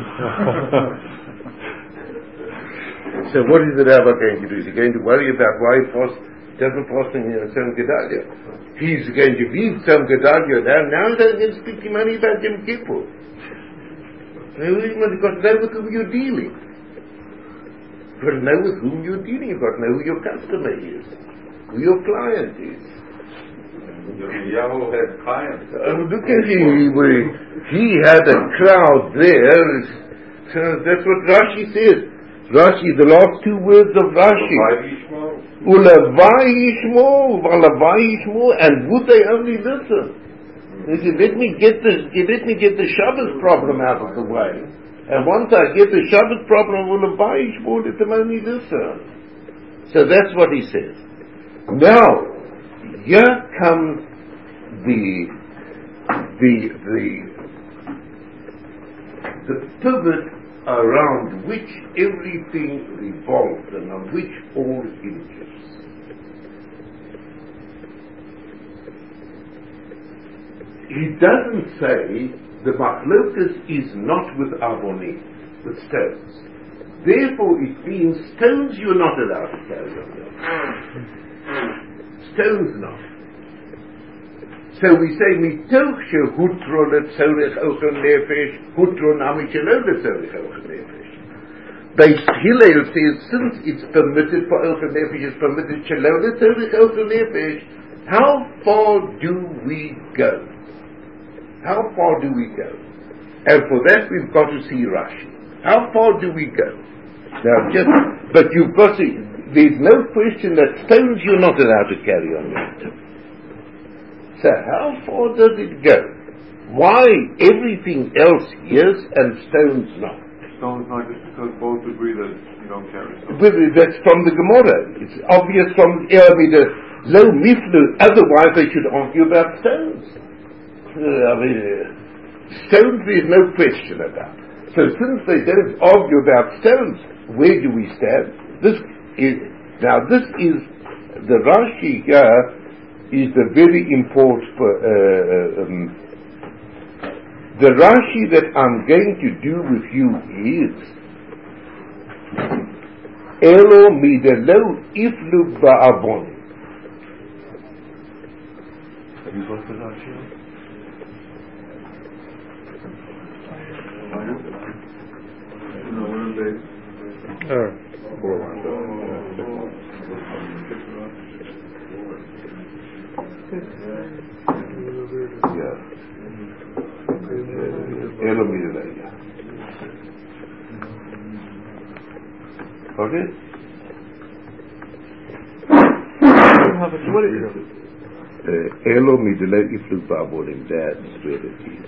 So what is the rabbi going to do? Is he going to worry about why he fasts doesn't fasting in Tzom Gedalia. He's going to leave Tzom Gedalia now. Now they're going to speak to money about Yom Kippur. You've got to know with whom you're dealing. You've got to know with whom you're dealing. You've got to know who your customer is, who your client is. Yahweh had clients. Uh, look at him. He had a crowd there. So that's what Rashi says. Rashi, the last two words of Rashi. Ulavai Yishmo, Valavai Yishmo, and would they only listen? He said, let me get the let me get the Shabbos problem out of the way. And once I get the Shabbos problem, Ulavai Yishmo, let them only listen. So that's what he says. Now, here comes the the the the pivot around which everything revolves and on which all hinges. He doesn't say the machlokas is not with avonim, with stones. Therefore it means stones you're not allowed to carry on your stones not. So we say mitoch shehutro letzorech ochel nefesh, hutro nami shelo letzorech ochel nefesh. Beis Hillel says since it's permitted for ochel nefesh, it's permitted shelo letzorech ochel nefesh. How far do we go? How far do we go? And for that we've got to see Rashi. How far do we go? Now just, but you've got to, there's no question that stones you're not allowed to carry on your toe. So how far does it go? Why everything else yes and stones not? Stones not just because both agree that you don't carry stones. Well, that's from the Gemara. It's obvious from I mean, the low miflu. Otherwise, they should argue about stones. Uh, I mean, uh, stones there's no question about. So since they don't argue about stones, where do we stand? This is now. This is the Rashi here. Is the very important uh, um, the Rashi that I'm going to do with you is Elo midelo iflu ba'avon. Have you got the Rashi? Oh. Yeah. Elo midelo. Okay? Elo midelo iflu ba'avonim. That's where it is.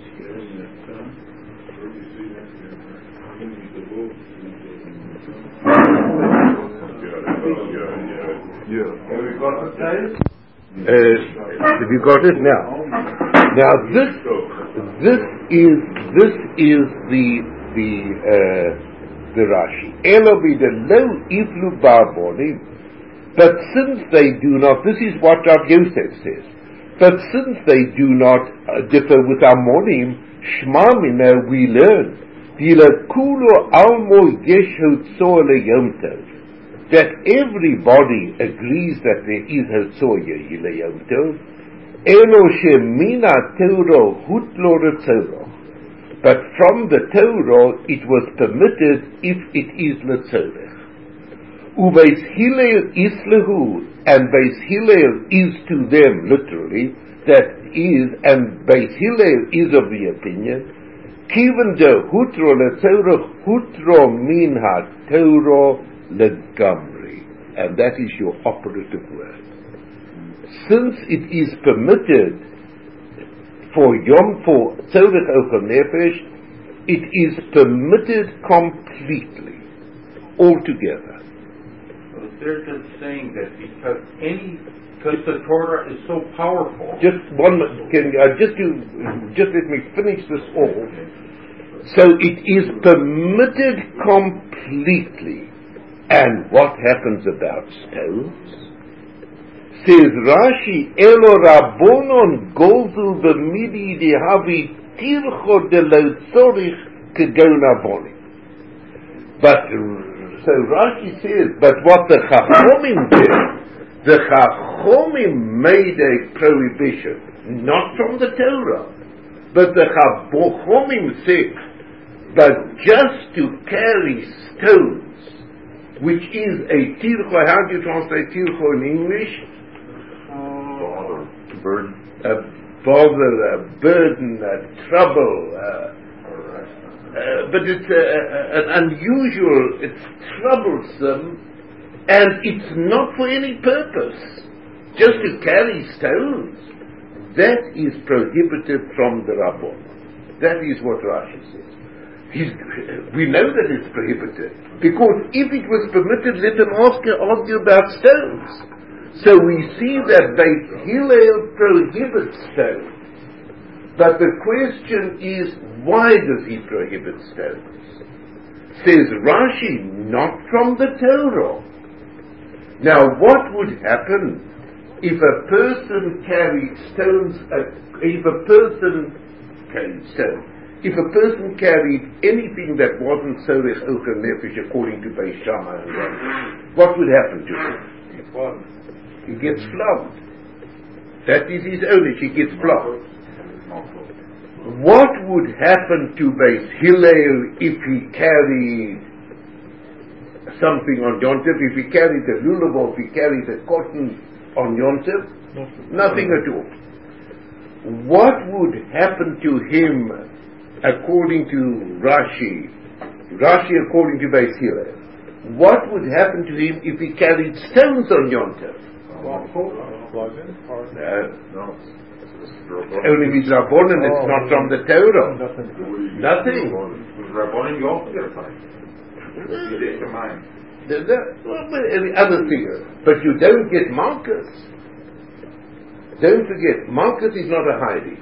Yeah. Have we got the time? Uh, have you got it now? Now this, this is this is the the uh, the Rashi. Elo midelo iflu ba'avonim. But since they do not, this is what Rav Yosef says. But since they do not uh, differ with our monim, Shema mina we learn Dilakulo almo yesh hotzor leyom tov. That everybody agrees that there is Hotzoya Yom Tov, Elo shemina Torah hutlo letzorach. But from the Torah it was permitted if it is letzorach. Ubeis Hillel islehu, and Beis Hillel is to them literally, that is, and Beis Hillel is of the opinion, Kiven de hutro letzorach hutro min ha-Torah legamri, and that is your operative word. Since it is permitted for Yom for Tzorech Ochel Nefesh, it is permitted completely, altogether. So they're just saying that because any, because the Torah is so powerful. Just one, can I just do? Just let me finish this all. So it is permitted completely. And what happens about stones? Says Rashi, Elo Rabbonon gozu b'midi dehavi tircho de lo tzorich kegon avonim. But so Rashi says, but what the Chachomim did, The Chachomim made a prohibition, not from the Torah, but the Chachomim said, but just to carry stones, which is a tircho. How do you translate tircho in English? Bother. Burden. A bother, a burden, a trouble. Uh, uh, but it's uh, uh, an unusual, it's troublesome, and it's not for any purpose. Just to carry stones. That is prohibited from the Rabbon. That is what Rashi says. He's, we know that it's prohibited, because if it was permitted, let them argue, argue about stones. So we see that Beit Hillel prohibits stones. But the question is, why does he prohibit stones? Says Rashi, not from the Torah. Now what would happen if a person carried stones, uh, if a person carried stones, if a person carried anything that wasn't Sorech Ochel Nefesh according to Beis Shammai, what would happen to him? He gets flogged. That is his ownership, he gets flogged. What would happen to Beis Hillel if he carried something on Yom Tov, if he carried a lulav or if he carried a cotton on Yom Tov? Nothing. Nothing at all. What would happen to him according to Rashi, Rashi according to Beis Hillel? What would happen to him if he carried stones on Yom Tov? No. No. Only with Rabbonim, it's not from the Torah. Nothing. Nothing. Rabbonim, you also get a fine. The, the, well, the other thing, but you don't get Malchus. Don't forget, Malchus is not a hiding.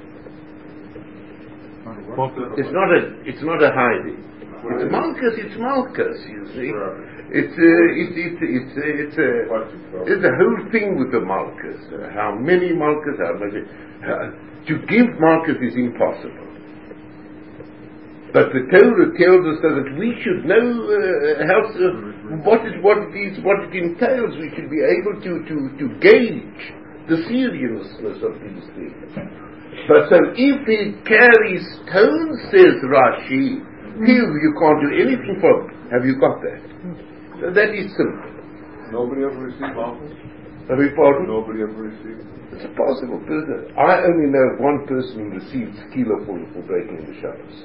It's not a. It's not a hiding. It's Malchus. It's Malchus. You see, it's uh, it's it's it's uh, it's a uh, it's a whole thing with the Malchus. Uh, how many Malchus? How much? Uh, to give Malchus is impossible. But the Torah tells us so that we should know uh, how uh, what it what it is, what it entails. We should be able to to to gauge the seriousness of these things. But so if he carries stones, says Rashi, here you can't do anything for him. Have you got that? So that is simple. Nobody ever received Malchus? Have you pardon? Nobody ever received. It's a possible business. I only know of one person who received skila for, for breaking the Shabbos.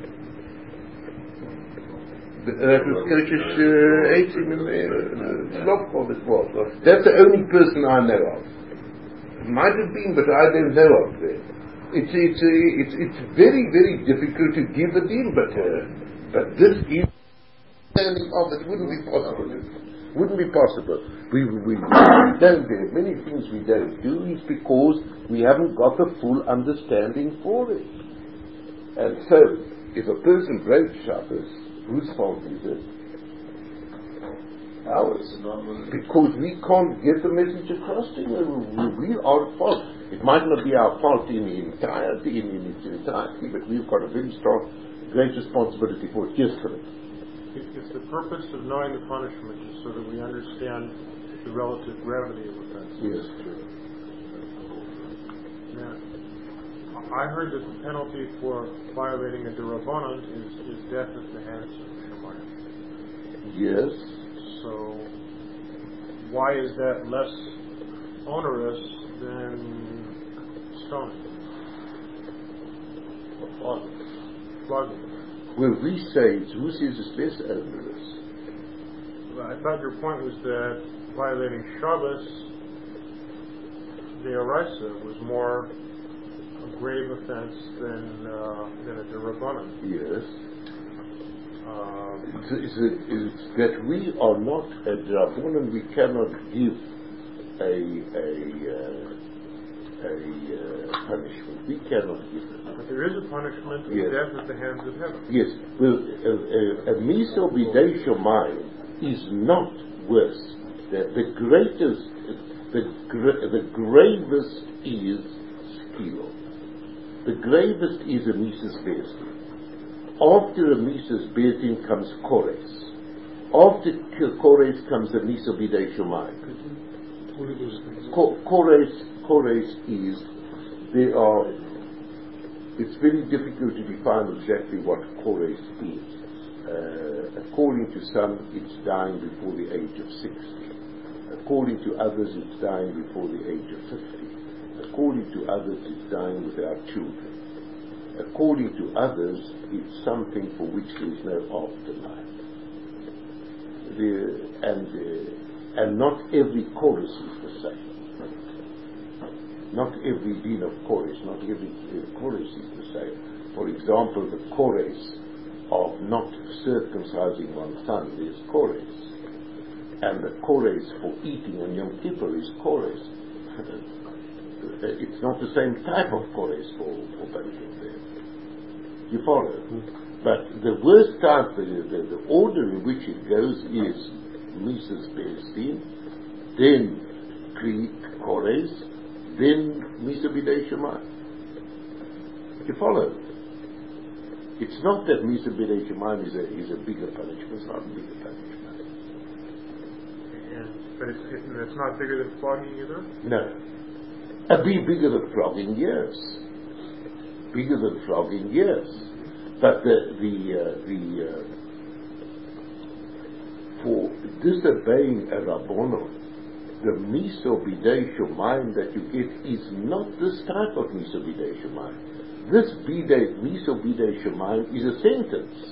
That was Kodesh uh, eighteen in Slovkov it was. That's the only person I know of. It might have been, but I don't know of it. It's it's uh, it's it's very very difficult to give a deal, but uh, but this is standing off. It wouldn't be possible. Wouldn't be possible. We we don't do many things we don't do is because we haven't got the full understanding for it. And so, if a person breaks Shabbos, whose fault is it? Ours. Because we can't get the message across to you. We, we are at fault. It might not be our fault in entirety, in, in its entirety, but we've got a very strong, great responsibility for it. Yes, Philip. If the purpose of knowing the punishment is so that we understand the relative gravity of offenses. Yes. Now, I heard that the penalty for violating a Durabanan is, is death at the hands of Shemayim. Yes. So, why is that less onerous than stoning? Or flogging? Flogging. Well, we say, who says it's less onerous? Well, I thought your point was that violating Shabbos, the Oraisa, was more a grave offense than uh, than a Durabanan. Yes. Uh, it's, it's, it's that we are not a Durabanan, we cannot give a a uh, a uh, punishment. We cannot give it. But there is a punishment of yes. death at the hands of heaven. Yes. Well, a, a, a miso b'dei shomayim is not worse. The, the greatest, the the gravest is skilo. The gravest is a mises bezdin. After a mises bezdin comes kores. After kores comes a miso b'dei shomayim. Co- Kores, Kores is, there are, it's very difficult to define exactly what Kores is. Uh, according to some, it's dying before the age of sixty. According to others, it's dying before the age of fifty. According to others, it's dying without children. According to others, it's something for which there is no afterlife. The, and, uh, and not every chorus is the same. Not every din of chorus, not every uh, chorus is the same. For example, the chorus of not circumcising one's son is chorus. And the chorus for eating on Yom Kippur is chorus. It's not the same type of chorus for, for both of them. You follow? Mm-hmm. But the worst type, the, the, the order in which it goes is Mises Be'ezdin, then Greek chorus, then Misa B'dei Shemai. You follow? It's not that Misa B'dei Shemai is a, is a bigger punishment, it's not a bigger punishment. Yeah, but it's, it, it's not bigger than flogging either? No. A be bigger than flogging, yes. Bigger than flogging, yes. But the the uh, the uh, for disobeying a rabbonon, the miso bidei shomayim that you get is not this type of miso bidei shomayim. This bidei miso bidei shomayim is a sentence.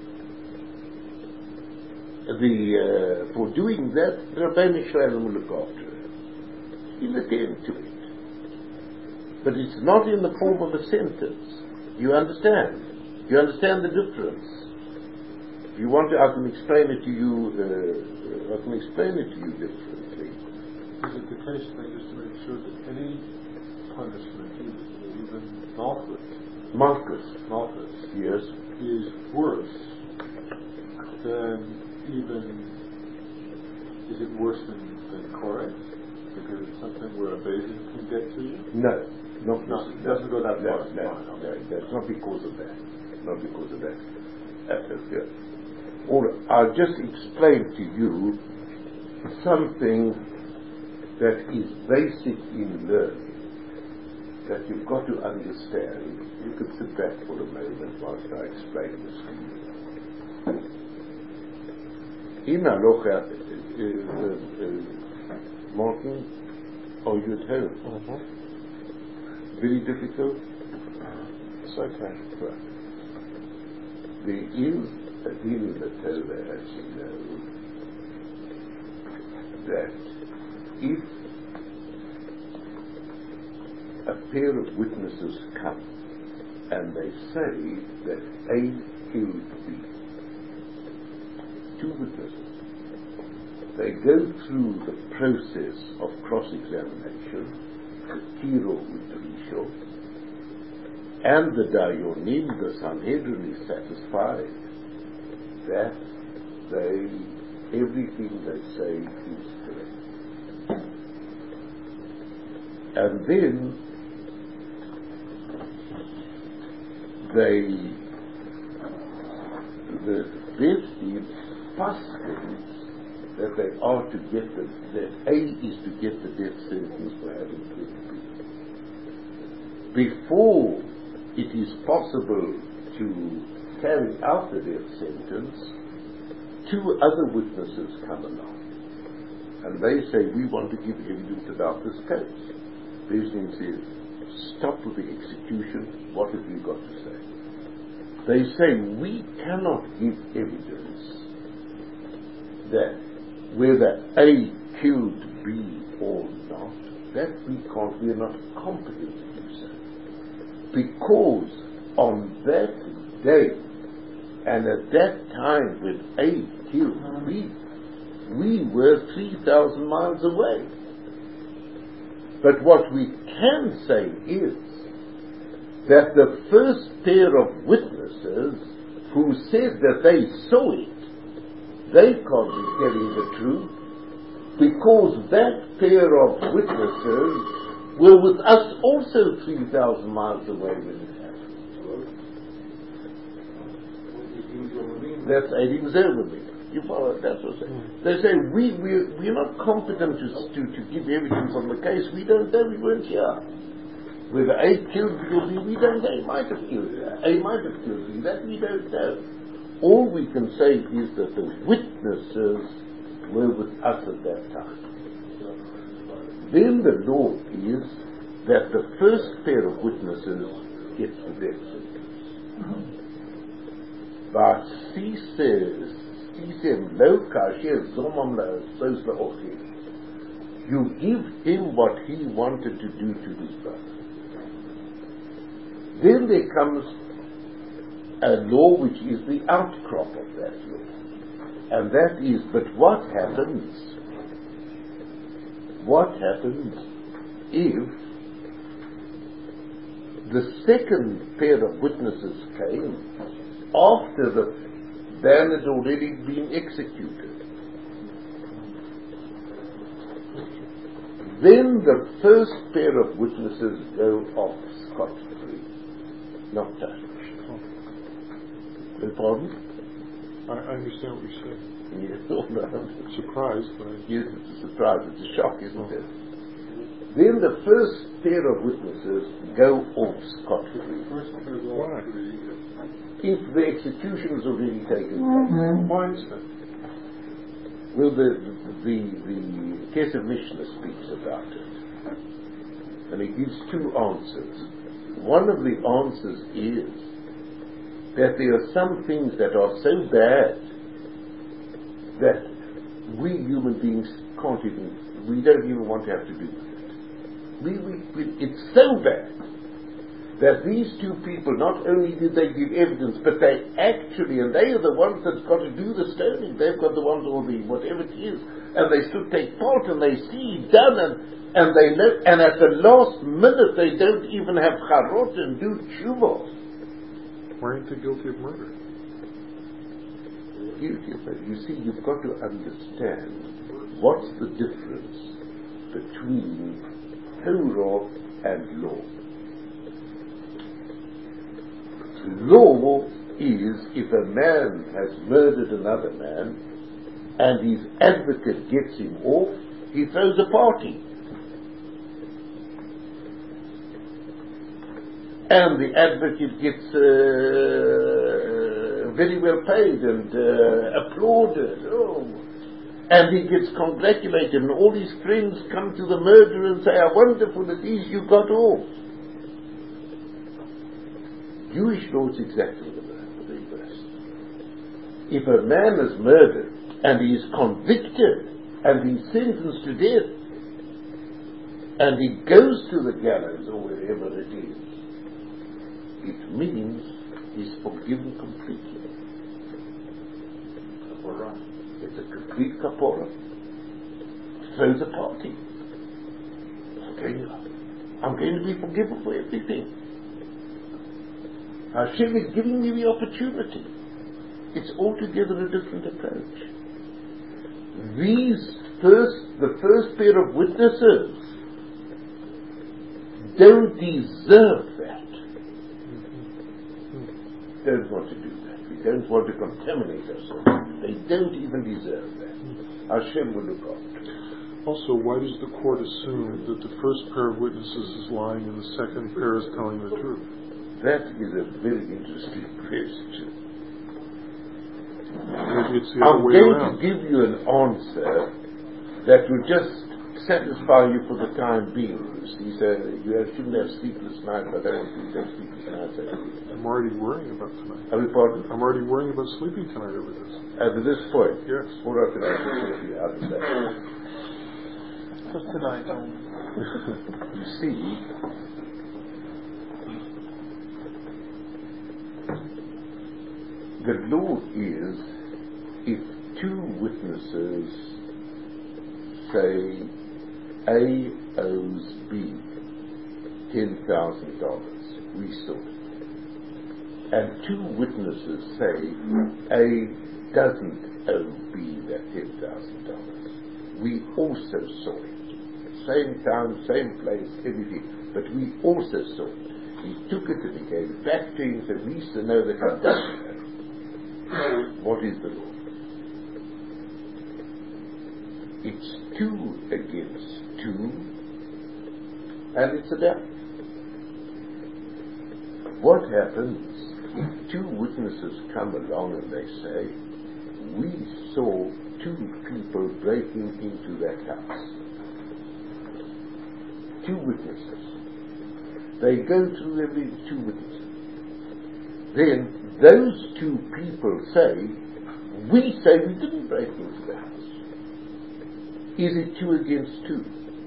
The uh, for doing that, Rabbeinu Shalom will look after it. He'll attend to it. But it's not in the form of a sentence. You understand? You understand the difference? If you want to, I can explain it to you. Uh, I can explain it to you differently. Is it the case then, just to make sure that any punishment, even malchus, Malchus, malchus, yes, is worse than even? Is it worse than than Korah? Because it's something where a basin can get to you? no, not No, it doesn't go that no, far. no, Fine, no, okay. that's not because of that. Not because of that. Uh, okay. All right, I'll just explain to you something that is basic in learning that you've got to understand. You could sit back for a moment whilst I explain this to you. In Aloha, uh, uh, uh, Martin, are you at home? Mm-hmm. Very difficult? It's okay. Right. There is a deal in the Torah, as you know, that if a pair of witnesses come and they say that A killed B, two witnesses, they go through the process of cross-examination, Ketiro Uterisho, and the Dayonim, the Sanhedrin, is satisfied that they, everything they say is correct. And then they, the Bezdin paskins that they are to get the, that A is to get the death sentence for having killed B. Before it is possible to carry out the death sentence, two other witnesses come along and they say, we want to give evidence about this case. Bezdin says, stop with the execution, what have you got to say? They say, we cannot give evidence that whether A killed B or not, that we can't, we are not competent to do so. Because on that day, and at that time when A killed B, we were three thousand miles away. But what we can say is that the first pair of witnesses who said that they saw it, they can't be telling the truth, because that pair of witnesses were with us also three thousand miles away when it happened. That's Eidim Zerubim. You follow? That's what they say. They say, we, we, we're not competent to, to, to give evidence on the case. We don't know, we weren't here. Whether A killed B or B, we don't know. A might have killed A might have killed B. That we don't know. All we can say is that the witnesses were with us at that time. Then the law is that the first pair of witnesses gets the death sentence. But she says, she says, lo kasher zomam la sos la ochir. You give him what he wanted to do to his brother. Then there comes a law which is the outcrop of that law. And that is, but what happens? What happens if the second pair of witnesses came after the ban had already been executed? Then the first pair of witnesses go off scot-free, not touched. Oh. Pardon? I, I understand what you're saying. Yes, no, no. I'm surprised, but I... Yes, it's a surprise, it's a shock, isn't oh. it? Then the first pair of witnesses go off scot-free. Why? If the execution has already taken place. Mm-hmm. Why is that? Well, the the the Kesef Mishnah speaks about it, and he gives two answers. One of the answers is that there are some things that are so bad that we human beings can't even, we don't even want to have to do with it. We, we, we, it's so bad that these two people, not only did they give evidence, but they actually, and they are the ones that's got to do the stoning, they've got the ones, or the whatever it is, and they should take part, and they see it done, and, and they know, and at the last minute they don't even have charot and do tshuva. Why aren't they guilty of murder? Guilty of murder. You see, you've got to understand what's the difference between Torah and law. Law is if a man has murdered another man and his advocate gets him off, he throws a party. And the advocate gets uh, very well paid and uh, applauded. Oh. And he gets congratulated, and all his friends come to the murderer and say, how wonderful it is you got off. Jewish law is exactly the reverse. If a man is murdered and he is convicted and he's sentenced to death and he goes to the gallows or wherever it is, it means he's forgiven completely. Kapora. It's a complete kapora. Throws a party. Okay, I'm going to be forgiven for everything. Hashem is giving me the opportunity. It's altogether a different approach. These first, the first pair of witnesses don't deserve that. Don't want to do that. We don't want to contaminate ourselves. They don't even deserve that. Hashem will look after it. Also, why does the court assume that the first pair of witnesses is lying and the second pair is telling the truth? That is a very interesting question. Maybe it's the I'm other way going around. to give you an answer that will just satisfy you for the time being. He said, you shouldn't have sleepless nights. I don't want you to have sleepless nights. I'm already worrying about tonight. Are you pardon? I'm already worrying about sleeping tonight over this. At this point? Yes. What else can I do you out of that? Just tonight only. You see, the law is if two witnesses say A owes B ten thousand dollars, we saw it. And two witnesses say A doesn't owe B that ten thousand dollars, we also saw it. Same time, same place, everything. But we also saw it. He took it and he gave it back to him, so at least to know that he doesn't know. What is the law? it's two against two, and it's a doubt. What happens if two witnesses come along and they say, we saw two people breaking into that house? Two witnesses. They go through every two witnesses. Then those two people say, we say we didn't break into the house. Is it two against two?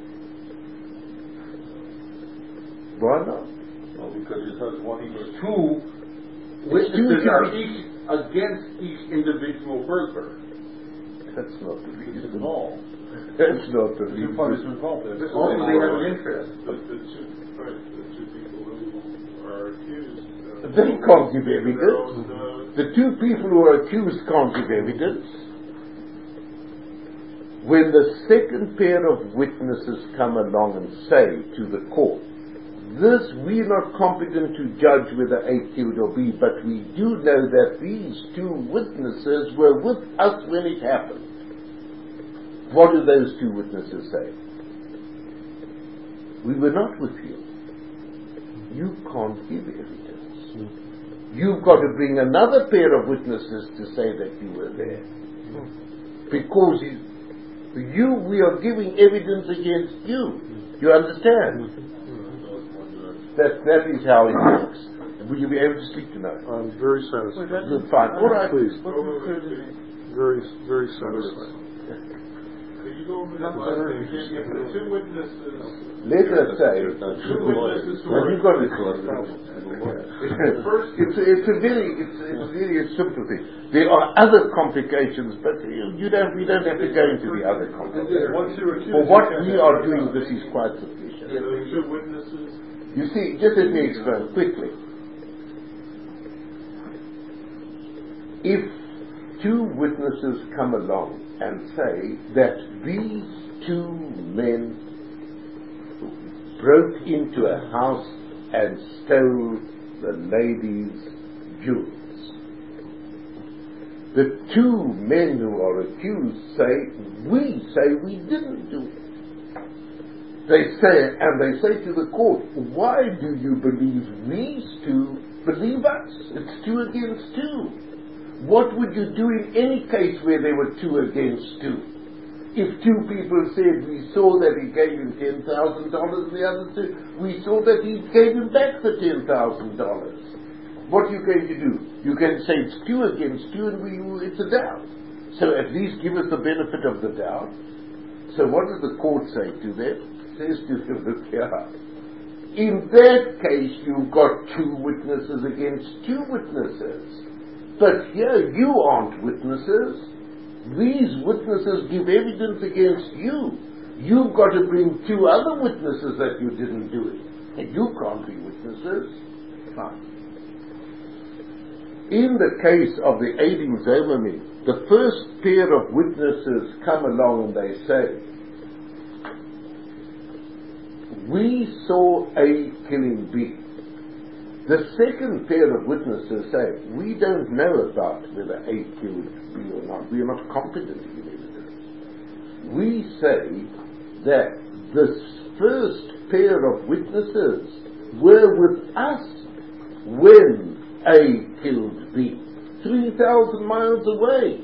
Why not? Well, because it has one equals two witnesses two are to- each against each individual burglar. That's not the reason. No. That's not the Two reason. parties involved. There's Also, they have an interest. The, the two, right, the two people who are accused. Uh, They can't give their evidence. own, uh, The two people who are accused can't give evidence. When the second pair of witnesses come along and say to the court, this we're not competent to judge whether A killed or B, but we do know that these two witnesses were with us when it happened. What do those two witnesses say? We were not with you. You can't give evidence. You've got to bring another pair of witnesses to say that you were there. Because you, you we are giving evidence against you. You understand? That, that is how it works. Will you be able to sleep tonight? I'm very satisfied. Good, fine. All right. Please. What was the third name? Very, very satisfied. Could you go over that last thing again? If the two witnesses, Let us say, two witnesses who well, are you've got it. First- It's, it's a very, it's, it's really a simple thing. There are other complications, but you, you don't, we don't have to go into the other complications. Once you're accused, For what you we can't are have doing, it. this is quite sufficient. those two witnesses, You see, just let me explain quickly. If two witnesses come along and say that these two men broke into a house and stole the lady's jewels, the two men who are accused say, we say we didn't do it. They say, and they say to the court, why do you believe these two believe us? It's two against two. What would you do in any case where there were two against two? If two people said, we saw that he gave him ten thousand dollars, and the other said, we saw that he gave him back the ten thousand dollars. What are you going to do? You can say it's two against two, and we, it's a doubt. So at least give us the benefit of the doubt. So what does the court say to them? Says to them, look here. In that case, you've got two witnesses against two witnesses. But here, you aren't witnesses. These witnesses give evidence against you. You've got to bring two other witnesses that you didn't do it. And you can't be witnesses. Fine. In the case of the Adim Zomami, the first pair of witnesses come along and they say, we saw A killing B. The second pair of witnesses say, we don't know about whether A killed B or not. We are not competent to give evidence. We say that this first pair of witnesses were with us when A killed B, three thousand miles away.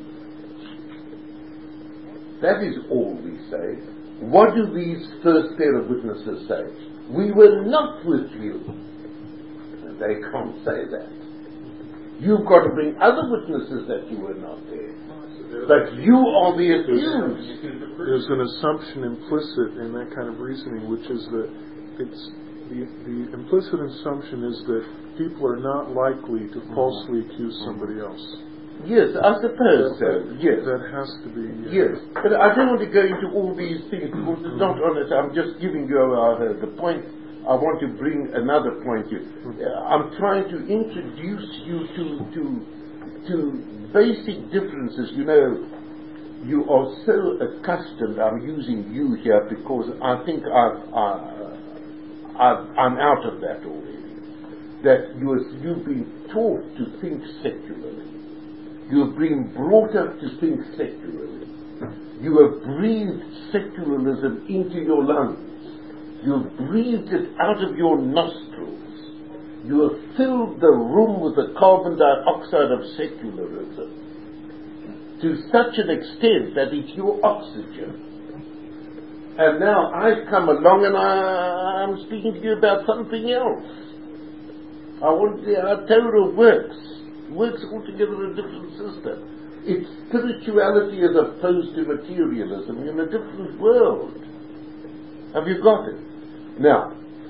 That is all we say. What do these first pair of witnesses say? We were not with you. And they can't say that. You've got to bring other witnesses that you were not there. But you are the accused. There's an assumption implicit in that kind of reasoning, which is that it's the, the implicit assumption is that people are not likely to falsely accuse somebody else. Yes, I suppose so. Yes. That has to be. Uh, Yes, but I don't want to go into all these things because it's not on it. I'm just giving you uh, the point. I want to bring another point to you. Uh, I'm trying to introduce you to to to basic differences. You know, you are so accustomed. I'm using you here because I think I've, uh, I've I'm out of that already. That you you've been taught to think secularly. You have been brought up to think secularly. You have breathed secularism into your lungs. You have breathed it out of your nostrils. You have filled the room with the carbon dioxide of secularism to such an extent that it's your oxygen. And now I come along and I, I'm speaking to you about something else. I want to see how Torah works. It works altogether in a different system. It's spirituality as opposed to materialism in a different world. Have you got it? Now,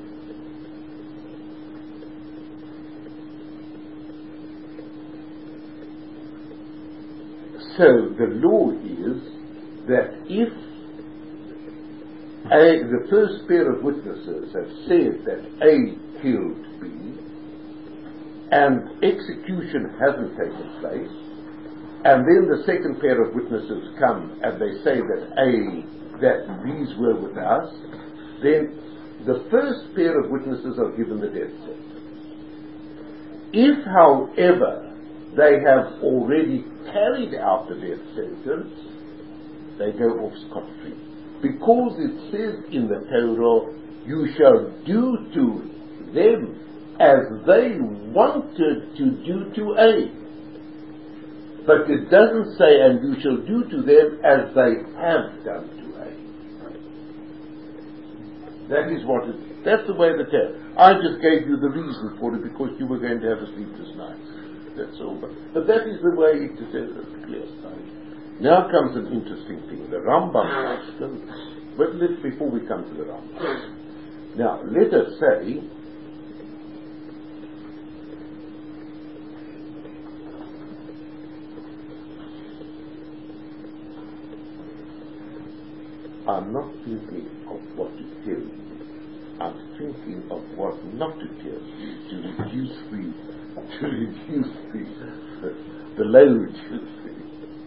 so the law is that if A, the first pair of witnesses have said that A killed B, and execution hasn't taken place, and then the second pair of witnesses come and they say that A, that these were with us, then the first pair of witnesses are given the death sentence. If, however, they have already carried out the death sentence, they go off scot-free. Because it says in the Torah, you shall do to them as they wanted to do to A. But it doesn't say, and you shall do to them as they have done to A. That is what it is. That's the way the Torah. I just gave you the reason for it because you were going to have a sleepless night. That's all. But, but that is the way it is a clear sign. Now comes an interesting thing. The Rambam questions. But let, before we come to the Rambam. Now, let us say I'm not thinking of what to tell you. I'm thinking of what not to tell you to reduce the to reduce the the, the load, you see.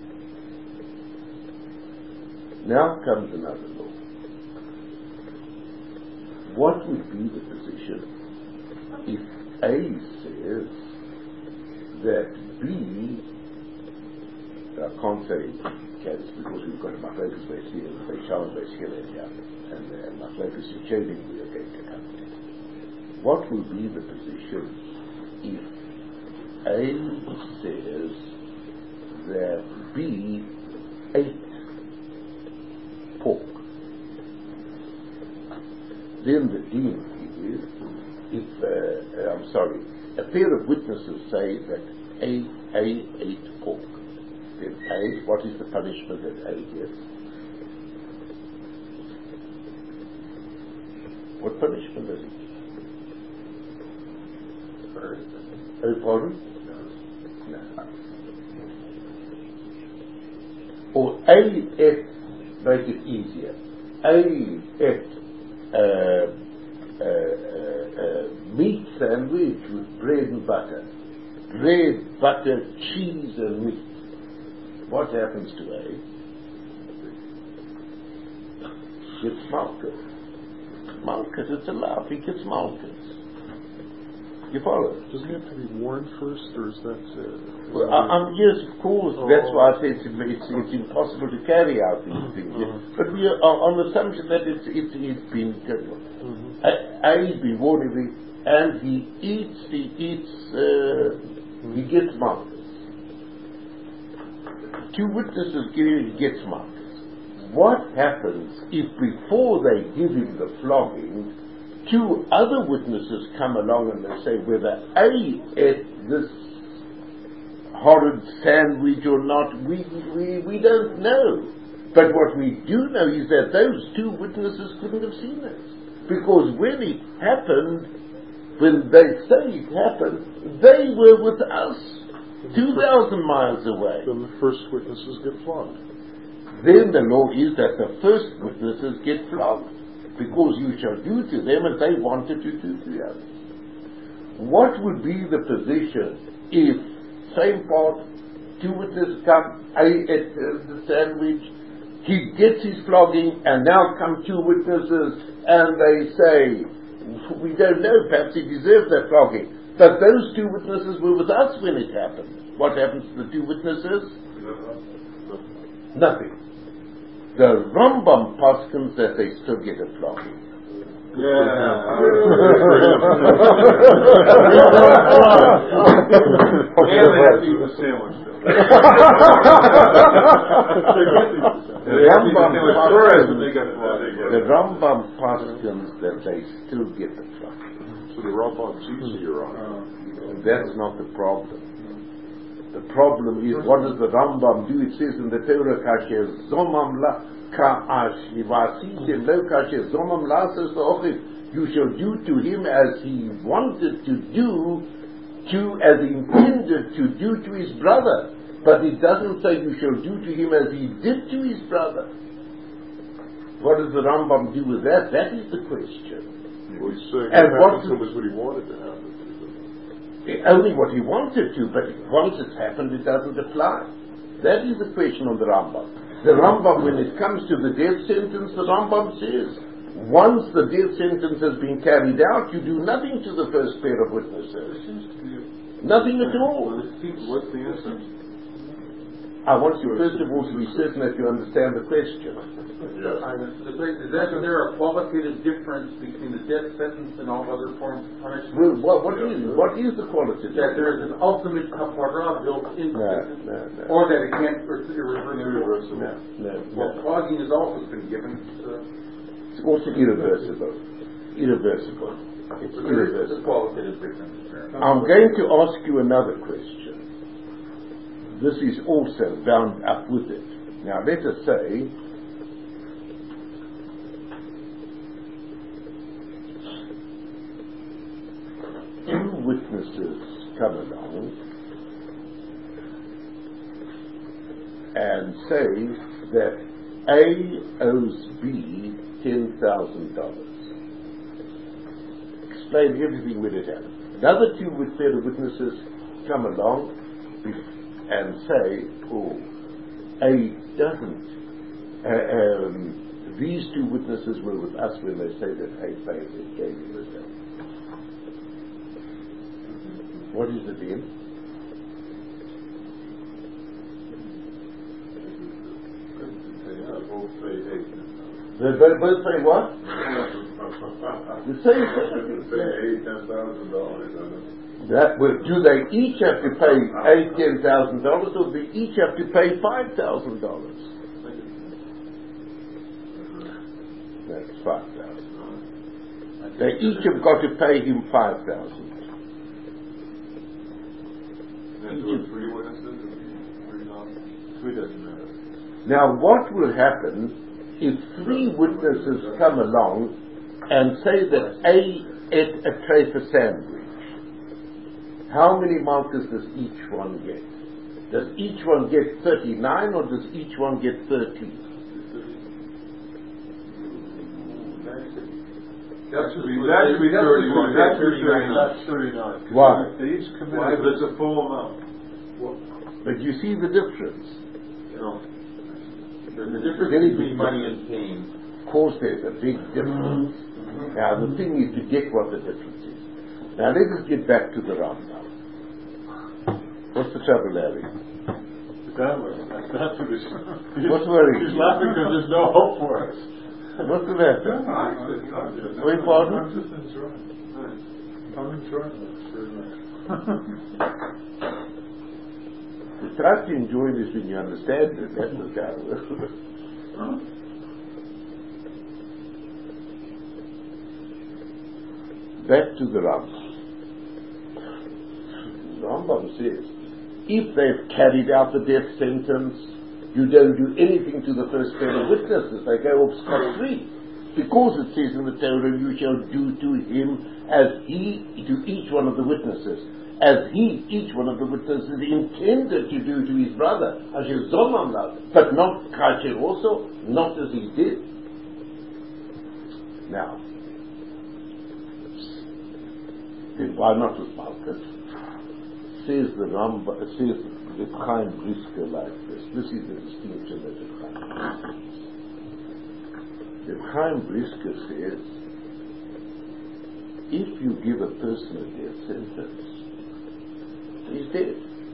Now comes another law. What would be the position if A says that B, I can't say case because we've got a Machlokes base here, a Shalom base here, and a Machlokes in Chodim we are going to come to. What will be the position if A says that B ate pork? Then the deal is, if, uh, I'm sorry, a pair of witnesses say that A, A ate pork. Then A, what is the punishment that A gets? What punishment does he get? Oh, pardon? No. Or A ate, make it easier. A ate uh, uh, uh, uh, meat sandwich with bread and butter. Bread, butter, cheese and meat. What happens to A? Gets malchus. Malchus, it's allowed. He gets malchus. You follow? Does he have to be warned first, or is that... Uh, well, uh, um, yes, of course. Oh. That's why I said it's, it's, it's impossible to carry out these things. Uh-huh. But we are on the assumption that it's, it's, it's been... Mm-hmm. A, A has been warned, and he eats, he eats, uh, mm-hmm. he gets malchus. Two witnesses give him, he gets malchus. What happens if before they give him the flogging, two other witnesses come along and they say whether A ate this horrid sandwich or not, we, we, we don't know. But what we do know is that those two witnesses couldn't have seen it. Because when it happened, when they say it happened, they were with us, two thousand miles away. Then the first witnesses get flogged. Then the law is that the first witnesses get flogged, because you shall do to them as they wanted to do to the others. What would be the position if, same part, two witnesses come, A ate uh, the sandwich, he gets his flogging, and now come two witnesses, and they say, we don't know, perhaps he deserves that flogging. But those two witnesses were with us when it happened. What happens to the two witnesses? Nothing. The Rambam paskins that they still get a flogging. The Rambam the Rambam paskins that they still get the flogging. So the Rambam's easier on it. That's not the problem. The problem is, what does the Rambam do? It says in the Torah, Kasher Zomam La Ka'ash Vasitem Lo Kasher Zomam La says the Ochid, you shall do to him as he wanted to do, to as he intended to do to his brother. But it doesn't say you shall do to him as he did to his brother. What does the Rambam do with that? That is the question. Well, he's saying And what what happened to him is what he wanted to happen. Only what he wanted to, but once it's happened, it doesn't apply. That is the question on the Rambam. The Rambam, when it comes to the death sentence, the Rambam says, once the death sentence has been carried out, you do nothing to the first pair of witnesses. Nothing at all. What's the answer? I want you first of all to be certain that you understand the question. Is that there a qualitative difference between the death sentence and all other forms of punishment? Well, what, what is what is the qualitative? That there is an ultimate kapara built into No, it, no, no. or that it can't be irreversible. No, no, Well, no. flogging has also been given. Uh, It's also irreversible. Irreversible. It's so there is a irreversible. qualitative difference there. I'm going to ask you another question. This is also bound up with it. Now let us say two witnesses come along and say that A owes B ten thousand dollars. Explain everything when it happened. Another two witnesses come along and say, oh, A doesn't. Uh, um, these two witnesses were with us when they say that A paid it, gave him the same. What is it in? They both, both say what? The same thing. That well, do they each have to pay eight, ten thousand dollars, or do they each have to pay five thousand dollars? That's five thousand. They each have got to pay him five thousand. Three witnesses? Three doesn't matter. Now, what will happen if three witnesses come along and say that A ate a trefa sandwich? How many malchus does each one get? Does each one get thirty-nine, or does each one get thirteen? That should be, that should be thirty-one. That's thirty-nine. That's thirty-nine. Why? They each committed. Why? But it's a full amount. But you see the difference. No. There's a difference Very between big money difference. and pain. Of course, there's a big difference. Now, the thing is to get what the difference is. Now, let us get back to the Rambam. What's the trouble, Larry? That was, that's what he's, What's worrying? he's laughing because there's no hope for us. What's the matter? Beg pardon? I'm just enjoying it. I'm enjoying this very much. You try to enjoy this when you understand it. That's the kind of Back to the Rambam. The Rambam says, if they've carried out the death sentence, you don't do anything to the first pair of witnesses. They go off scot-free. Because it says in the Torah, you shall do to him as he, to each one of the witnesses, as he, each one of the witnesses, intended to do to his brother, Asher Zomam Lahu, but not Kasher also, not as he did. Now, then why not with Malchus? Says the Rambam, says the Chaim Brisker like this. This is the distinction that the Chaim makes. The Chaim Brisker says, if you give a person a death sentence, he's dead.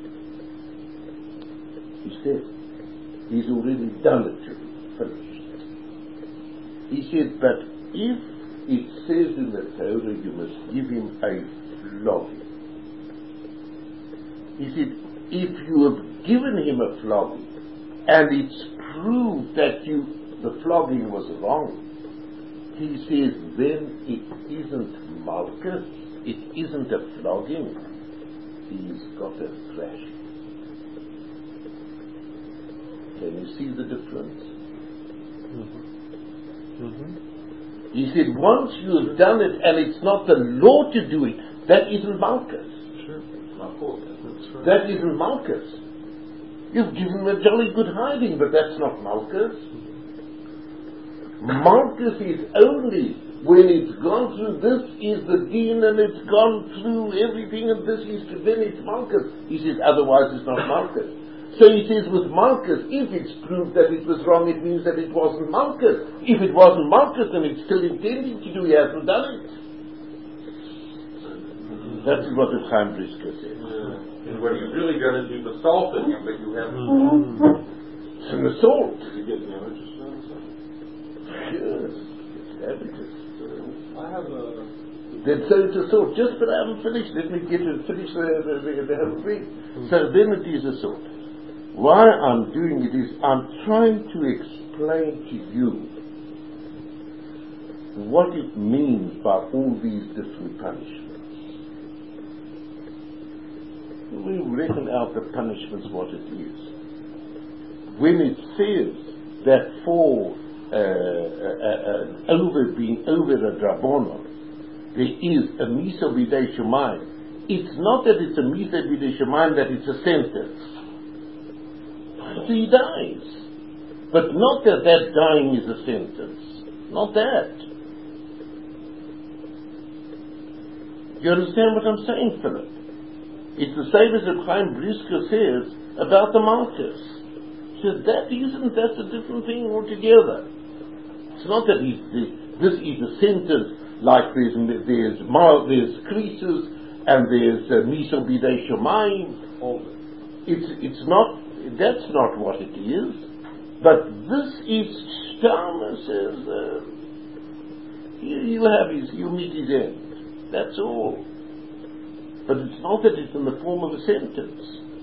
He's dead. He's already done it to him. Finished. He said, but if it says in the Torah you must give him a flogging. He said, if you have given him a flogging and it's proved that you the flogging was wrong, he says, then it isn't malchus, it isn't a flogging, he's got a thrashing. Can you see the difference? Mm-hmm. Mm-hmm. He said, once you have done it and it's not the law to do it, that isn't malchus. Sure. Right. That isn't malchus. You've given him a jolly good hiding, but that's not malchus. Malchus is only when it's gone through, this is the deen and it's gone through everything and this is, then it's malchus. He says, otherwise it's not malchus. So he says with malchus, if it's proved that it was wrong, it means that it wasn't malchus. If it wasn't malchus and it's still intending to do, he hasn't done it. That's what the Chaim Brisker says. Yeah. And what he's really done is you've assaulted him, but you haven't. Mm-hmm. It's an assault. Did you get damages done? Sure. It's damages. I have a. Then so it's assault. Just but I haven't finished. Let me get to finish the, the, the, the whole thing. Mm-hmm. So then it is assault. Why I'm doing it is I'm trying to explain to you what it means by all these different punishments. We reckon out the punishments what it is. When it says that for uh, uh, uh, over being over a drabonon, there is a misa b'dei shemayim. It's not that it's a misa b'dei shemayim, that it's a sentence. So he dies, but not that that dying is a sentence. Not that. You understand what I'm saying, Philip? It's the same as the Chaim Brisker says about the malchus. He says that isn't, that's a different thing altogether. It's not that he's the, this is a sentence like there's there's there's creases and there's uh, Misal B'dei Shemayim. It's it's not, that's not what it is. But this is Stammer says uh, you, you have his you meet his end. That's all. But it's not that it's in the form of a sentence.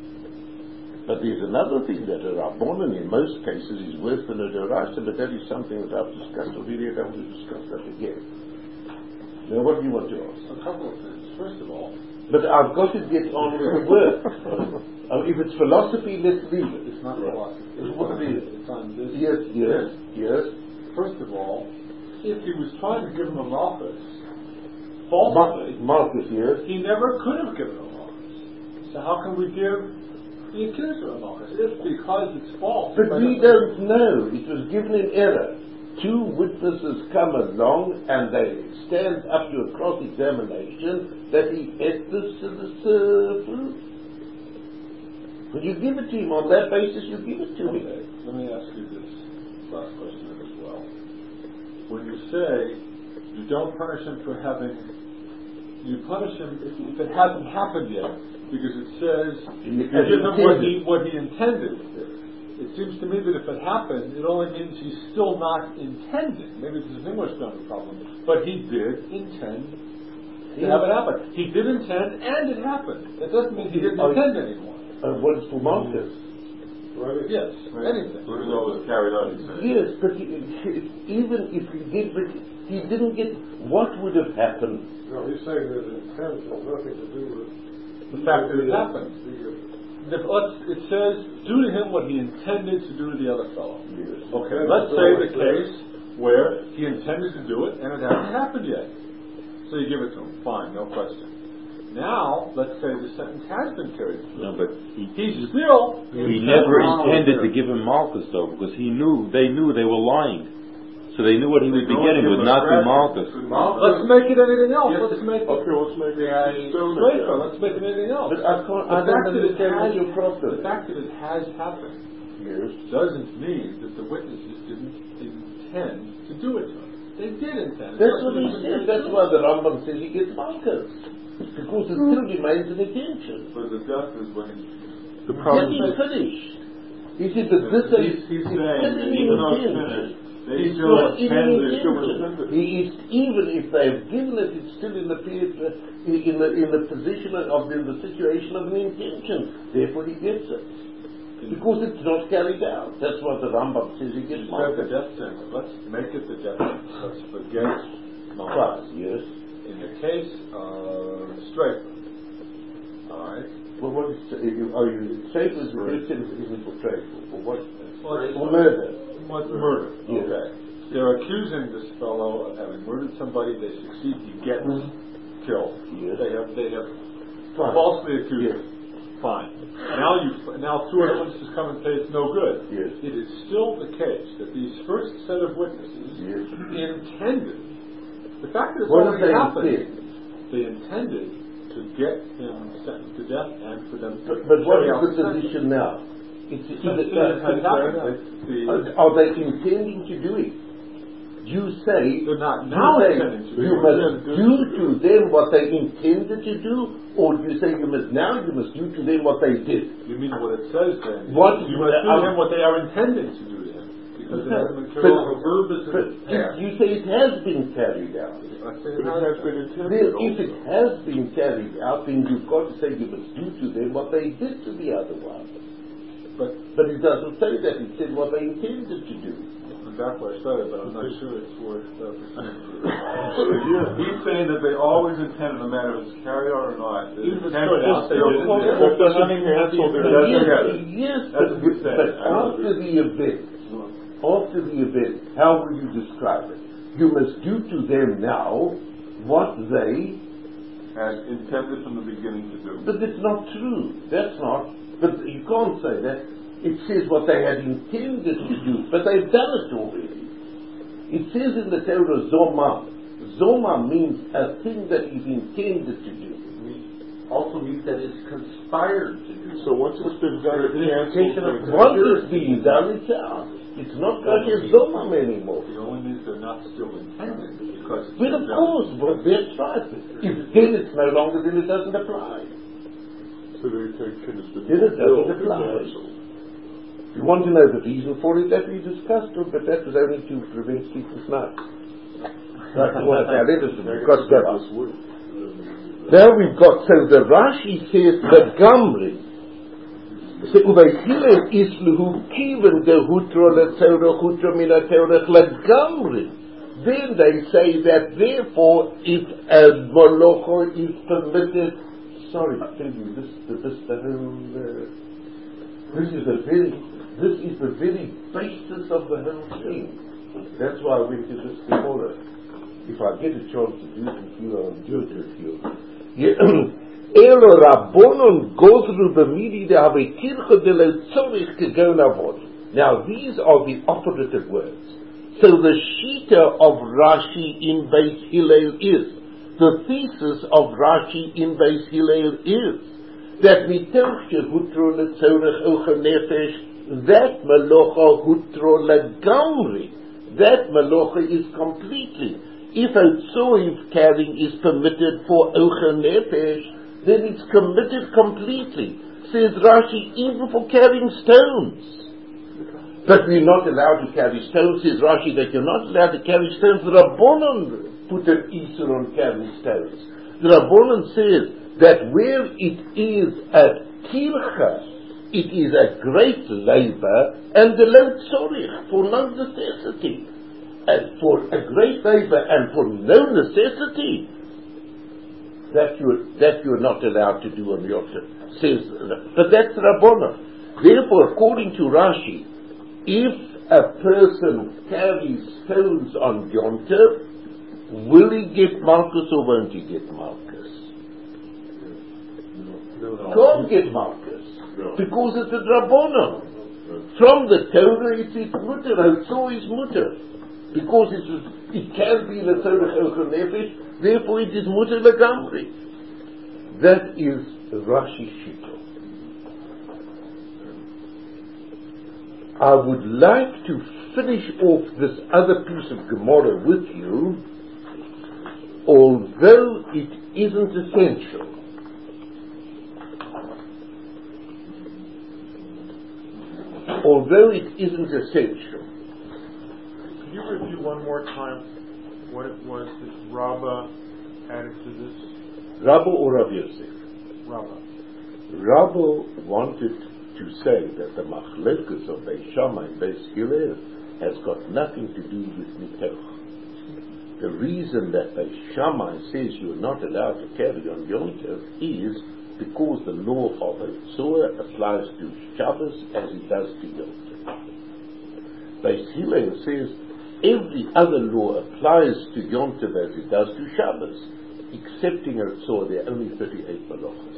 But there's another thing that a Rabbonon in most cases is worse than a Doraisa, but that is something that I've discussed already. I don't want to discuss that again. Now what do you want to ask? A couple of things. First of all, but I've got to get on with the work. uh, if it's philosophy, let's leave it. it's not philosophy. It's what it is. It's on this. Yes, yes, yes. First of all, if he was trying to give him a malchus, falsely, Ma- Marcus, yes. he never could have given a malchus. So how can we give the accuser a malchus? It's because it's false. But we don't know. It was given in error. Two witnesses come along and they stand up to a cross-examination that he ate this to this uh, fruit. When you give it to him on that basis, you give it to okay. him. Let me ask you this last question as well. When you say you don't punish him for having, you punish him if, if it hasn't happened yet, because it says you give him what he what he intended. It seems to me that if it happened, it only means he's still not intending. Maybe this is an English grammar problem, but he did intend to have it happen. He did intend, and it happened. That doesn't mean he didn't Oh, intend anymore. Uh, what is for Marcus? Right? Yes, anything. Even though it was carried out. Yes, but he, he, even if he did, but he didn't get what would have happened. No, he's saying that intent has nothing to do with The fact that it happened. The, let's, it says, do to him what he intended to do to the other fellow. Yes. Okay, let's say the case where he intended to do it and it hasn't happened yet. So you give it to him. Fine, no question. Now, let's say the sentence has been carried through. No, but he, He's still... he never intended to give him malchus, though, because he knew, they knew they were lying. So they knew what he would be getting would not be malchus. Let's make it anything else. Yes, let's make it... okay, let's make it Safer. Let's make it anything else. But I can't, I The fact don't that it understand has, what your problem. the fact that it has happened Yes. doesn't mean that the witnesses didn't intend to do it to him. They did intend. That's what he says. That's why the Rambam says he gets malchus. because it still remains an intention. But the death is when he... The That problem is is finished. He said that this He's, is he's it's saying still that an even though it's intention. finished, they It's still not in intend an to still intention. resent it. He is, even if they've given it, it's still in the period, uh, in the in the position of in the situation of an intention. Therefore, he gets it because it's not carried out. That's what the Rambam says. He gets You said the it. death sentence. Let's make it the death sentence. Let's forget Right, Malchus. yes. In the case of Strafer, all right? Well, what is, uh, are you, Strafe is the death sentence isn't for Strafe, for what? Well, For murder. What murder? Yes. Okay. They're accusing this fellow of having murdered somebody. They succeed. He gets killed. Yes. They have they have Fine. falsely accused Yes. him. Fine. Now you now two other witnesses come and say it's no good. Yes. It is still the case that these first set of witnesses Yes. intended. The fact that it's What already did they happened, intend? they intended to get him sentenced to death and for them to But, but what carry is out the sentence. position now? It's It either, has happened. The- are, are they intending to do it? You say They're not you now say intending to do you it. must They're do doing to them what they intended to do, or do you say you must now you must do to them what they did? You mean what it says then? What you you- must do uh, to him what they are intending to do to him. Because it hasn't been But- carried out. The verb is in But the past. you say it has been carried out. I say but it has been intended. Then if also. it has been carried out, then you've got to say you must do to them what they did to the other one. But But it doesn't say that. It said what they intended to do. I'm back where I started, but I'm not sure it's worth uh, pursuing. Yeah. He's saying that they always intended, no matter if it's carried out or not, they Even intended so, they still didn't call do it- it. That doesn't cancel That's their okay. Yes, okay. yes, That's but, what he's saying. but I know after that. the event, after the event, how will you describe it? You must do to them now what they. And intended from the beginning to do. But it's not true. That's not. But you can't say that. It says what they had intended to do, but they've done it already. It says in the Torah, Zoma. Zoma means a thing that is intended to do. Also means that it's conspired to do. So once it's been done, it cancels the Once it's being done, it's out. It's not Kasher Zomam anymore. It only means they're not still intended because it's But of been course, done. but that's right. If then it's no longer, then it doesn't apply. So the intention has been Then it doesn't fulfilled, apply. canceled. If you want to know the reason for it, that we discussed it, but that was only to prevent sleepless nights. Right, you want to now let us, we've got to go on. Now we've got, so the Rashi says, the Gamri, so Uvaihile Isluhu Kiven de Hutro le Teura Hutro Mina Teura le Gamri. Then they say that therefore if a Molocho is permitted, sorry, I tell you, this, this, the whole, uh, this is the very, this is the very basis of the whole thing. That's why I went to this tomorrow. If I get a chance to do it with you, I'll do it with you. Elo Rabbonon Gozru B'midi de Habe Kirche de Lo Tzorich Gegon Avod. Now these are the operative words. So the Shita of Rashi in Beis Hillel is, the thesis of Rashi in Beis Hillel is, that mitoch shehutro letzorech ocha nefesh, that malocha hutro legamri, that malocha is completely. If a tzoiv carrying is permitted for ocha nefesh, then it's committed completely. Says Rashi, even for carrying stones. But we're not allowed to carry stones. Says Rashi that you're not allowed to carry stones. The Rabbonon put an Isur on carrying stones. The Rabbonon says that where it is a tircha, it is a great labor, and the lo tzorich, for no necessity. And for a great labor and for no necessity, that you're, that you're not allowed to do on Yom Tov. Says, but that's Rabbonon. Therefore, according to Rashi, if a person carries stones on Yom Tov, will he get Malchus or won't he get Malchus? No, no. Can't get Malchus. No. Because it's a Drabonon. From the Torah it's its mutter, Hotzo is mutter. Because it, is, it can be the Torah Chokha Nefesh, therefore it is mutter legamri. That is Rashi Shito. I would like to finish off this other piece of Gemara with you, although it isn't essential. Although it isn't essential. Can you review one more time what it was that Rabbah added to this? Rabbah or Rav Yosef? Rabbah. Rabbah wanted to say that the machlokes of Beis Shammai and Beis Hillel has got nothing to do with mitoch. The reason that Beis Shammai says you're not allowed to carry on Yom Tov is because the law of a tzur applies to Shabbos as it does to Yom Tov. Beis Hillel says every other law applies to Yom Tov as it does to Shabbos, excepting a tzur. There are only thirty-eight malachos.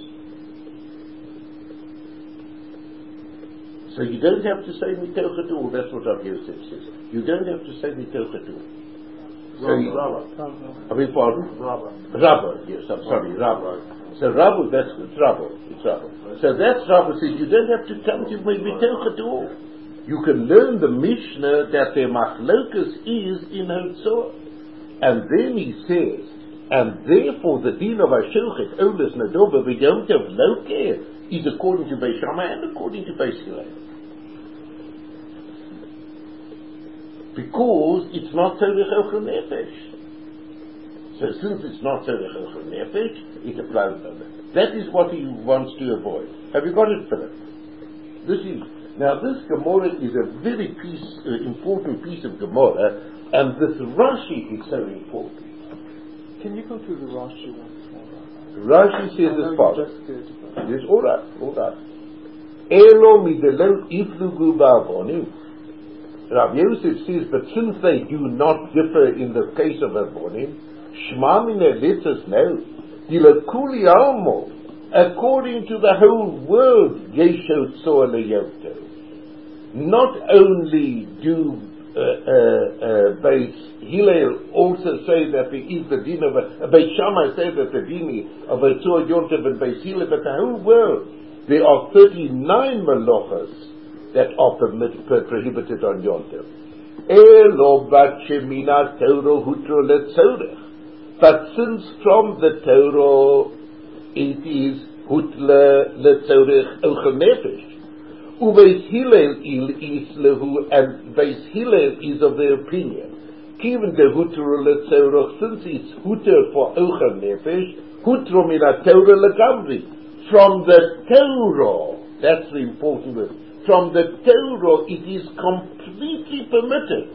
So you don't have to say mitoch at all. That's what Rav Yosef says. You don't have to say mitoch at all. So Rabbah. I mean, pardon? Rabbah. Rabbah, yes, I'm sorry, Rabbah. So Rabbah, that's it's Rabbah. It's Rabbah. So that's Rabbah says you don't have to come to mitoch at all. You can learn the Mishnah that their machlokas is in Hotzor. And then he says, and therefore the din of Ashochet, Olas, Nadova, B'Yom Tov, Loker, is according to Beis Shammai and according to Beis Hillel. Because it's not Tzorech Ochel Nefesh. So since it's not Tzorech Ochel Nefesh, it applies to that. That is what he wants to avoid. Have you got it, Philip? This is, now this Gemara is a very piece, uh, important piece of Gemara, and this Rashi is so important. Can you go through the Rashi once more? Rashi says as follows. Yes, all right, all right. Elo midelo iflugu ba'avonim. Rav Yosef says, but since they do not differ in the case of avonim, shma mine lets us know, dilakuli almo, according to the whole world, yesho tzor leyom tov. Not only do uh, uh, uh, Beis Hillel also say that there is the din of a, uh, Beis Shammai say that the din of a tzor yom tov and Beis Hillel, but the whole world, there are thirty-nine malachas that are permitted, prohibited on Yom Tov. Elo bat shemina Torah hutro letzorech. But since from the Torah it is hutle letzorech ochel nefesh, ubeis Hillel il islehu, and Beis Hillel is of the opinion, given the hutro letzorech, since it's hutter for ochel nefesh, hutro mina Torah legamri, from the Torah. That's the important word. From the Torah, it is completely permitted.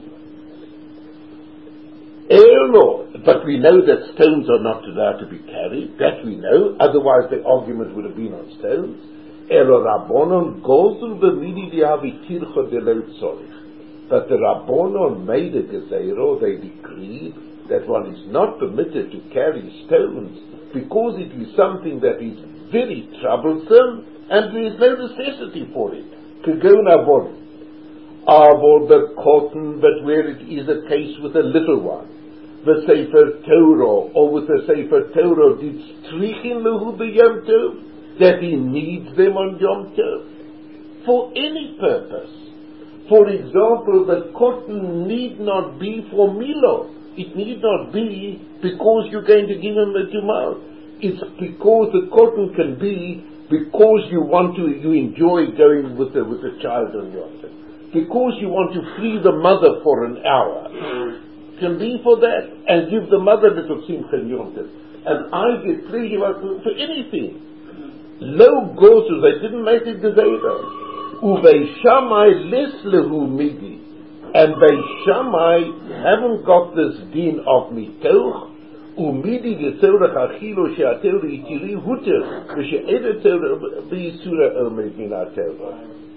Elo, but we know that stones are not allowed to be carried. That we know. Otherwise, the argument would have been on stones. Elo Rabbonon gozel b'midi dihavi tircha delo tzorich. But the Rabbonon made a gezerah. They decreed that one is not permitted to carry stones because it is something that is very troublesome. And there is no necessity for it. Kagon avon. Avon the cotton, but where it is a case with a little one. The Sefer Torah, or with the Sefer Torah, did strichin lehu b'Yom Tov, that he needs them on Yom Tov. For any purpose. For example, the cotton need not be for Milo. It need not be because you're going to give him a tomorrow. It's because the cotton can be because you want to, you enjoy going with the, with the child on Yom Tov. Because you want to free the mother for an hour. Can be for that. And give the mother little simcha on Yom Tov. And I get free for anything. Lo gosus, they didn't make it gezerah. Ubeis Shammai les lehu midi. And Beis Shammai haven't got this din of mitoch. Umidi the Torah achilo she'atorah itiri huter v'she'eda Torah b'yisura omed min ha'Torah.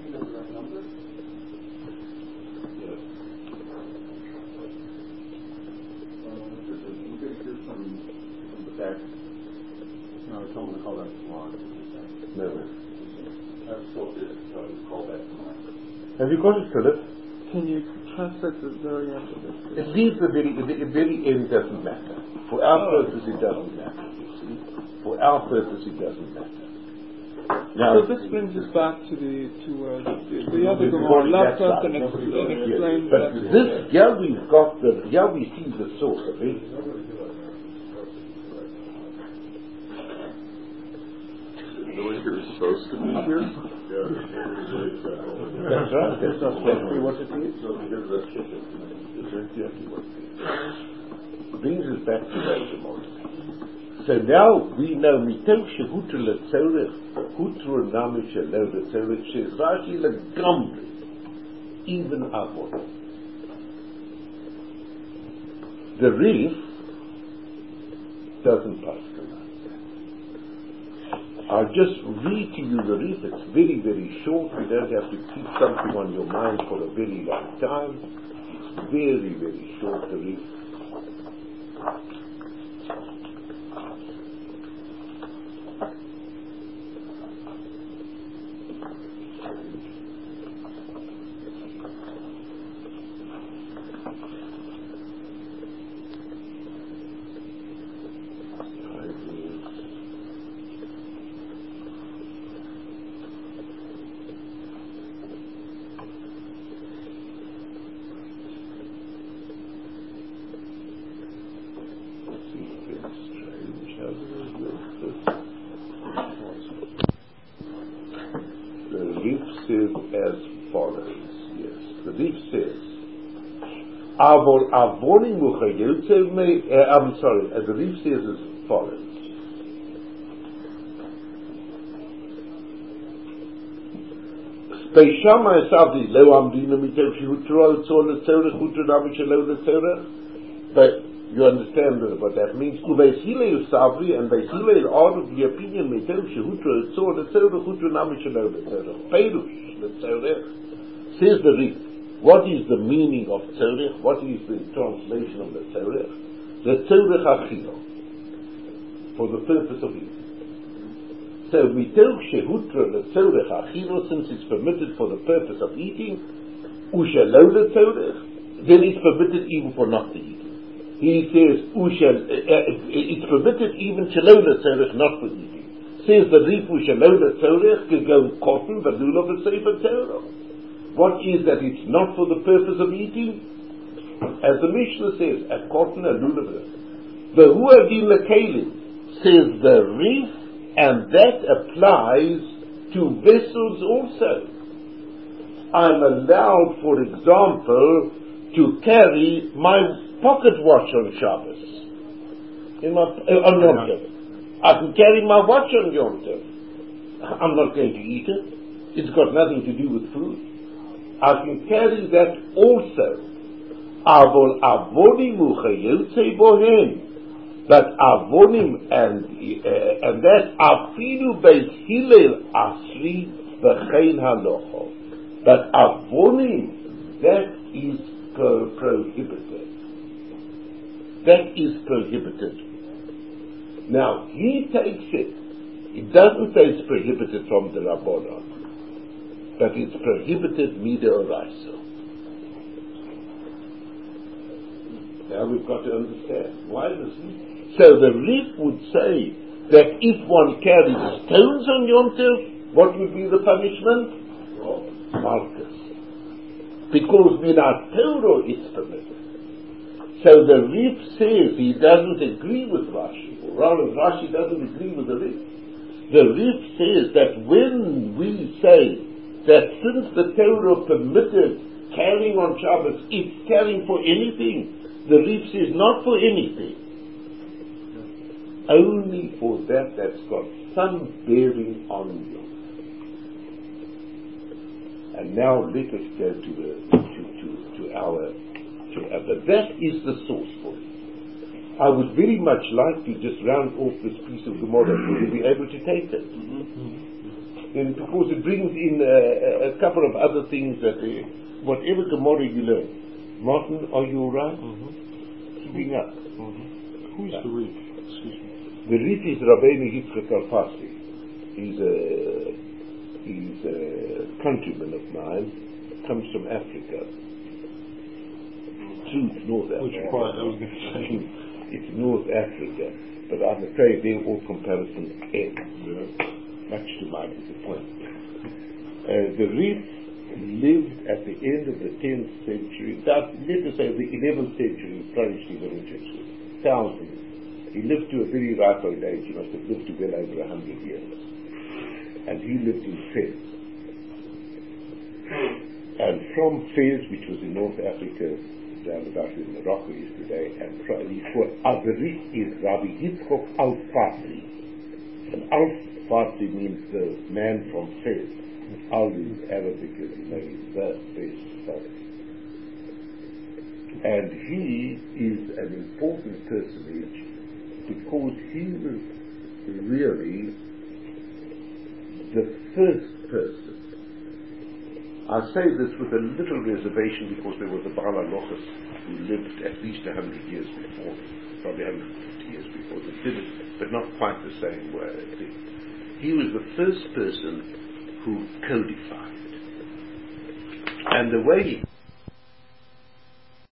No, I told him to call that tomorrow. No. I was told to call that tomorrow. Have you got it, Philip? Can you translate the very end of it? It leaves the very, the very end doesn't matter. For our oh. purpose it doesn't matter, you see. For our purpose it doesn't matter. Now, so this brings us back to the to uh, the, the other Gemara left us and, ex- and explained yes. But that this, yeah, we've got the, yeah, we see the source of it. supposed to be here? That's right. That's not exactly what it is. That's exactly what it is. Brings us back to that tomorrow. So now we know mitoch shehutra letzorech hutra namish lo letzorech says Rashi legamri even avon. The Rif doesn't pass the line. I'll just read to you the Rif. It's very, very short. You don't have to keep something on your mind for a very long time. It's very, very short, the Rif. Avon avonim uchayotze me. I'm sorry. As the Rif says as follows: Beishama esavdi lo amdina mitoch shehutra tzor letzorech hutra namish lo letzorech. But you understand what that means. Ubeishile usavri and Beishile are of the opinion mitoch shehutra tzor letzorech hutra namish lo letzorech. Peirush letzorech says the Rif. What is the meaning of tzorech? What is the translation of the tzorech? The tzorech achilo, for the purpose of eating. So mitoch shehutra the tzorech achilo, since it's permitted for the purpose of eating, ushalo the tzorech, then it's permitted even for not the eating. He says ushal, uh, it's permitted even shalo the tzorech, not for eating. Says the Rif ushalo the tzorech gegom cotton v'lulav v'sefer tzorech. What is that it's not for the purpose of eating? As the Mishnah says, a cotton, a lulav. The huadin lekelim says the Rif, and that applies to vessels also. I'm allowed, for example, to carry my pocket watch on Shabbos. In my, uh, on Yom Tov. I can carry my watch on Yom Tov. I'm not going to eat it. It's got nothing to do with food. I can carry that also. Avol avonim uchayotze bohen, but avonim and uh, and that afilu beis Hillel asri v'chein halocho. But avonim, that is pro- prohibited. That is prohibited. Now he takes it. It doesn't say it's prohibited from the Rabbanon, but it's prohibited midoraisa. Now we've got to understand why this is. So the Rif would say that if one carries stones on Yom Tov, what would be the punishment? Malchus. Because minat Torah it's permitted. So the Rif says he doesn't agree with Rashi, or rather Rashi doesn't agree with the Rif. The Rif says that when we say that since the Torah permitted carrying on Shabbos, it's carrying for anything. The Rif says not for anything. Only for that that's got some bearing on you. And now let us go to the to, to, to our to our, but that is the source for it. I would very much like to just round off this piece of Gemara so you'll be able to take it. Mm-hmm. And because it brings in uh, a couple of other things that uh, whatever Gemara you learn. Martin, are you alright? Mm-hmm. Keeping up. Mm-hmm. Who's yeah. the Rif? Excuse me. The Rif is Rabbeinu Yitzchak Alfasi. He's a he's a countryman of mine. Comes from Africa. True North Africa. Which part? I was going to say. It's North Africa, but I'm afraid they're all comparisons end. Yeah. Much to my disappointment. Uh, the Rif lived at the end of the tenth century, that, let us say the eleventh century, flourished his literature, thousands. He lived to a very ripe old age, he must have lived to well over a hundred years. and he lived in Fez. And from Fez, which was in North Africa, down about where Morocco is today, and for Agari is Rabbi Yitzchok Al-Fatri. And Al-Fatri means the man from Fez. Al is Arabic, as you know, is the Fez story. And he is an important personage because he was really the first person. I say this with a little reservation because there was a Baal HaLochos who lived at least a hundred years before, probably a hundred fifty years before, that did it, but not quite the same way. He was the first person who codified. And the way he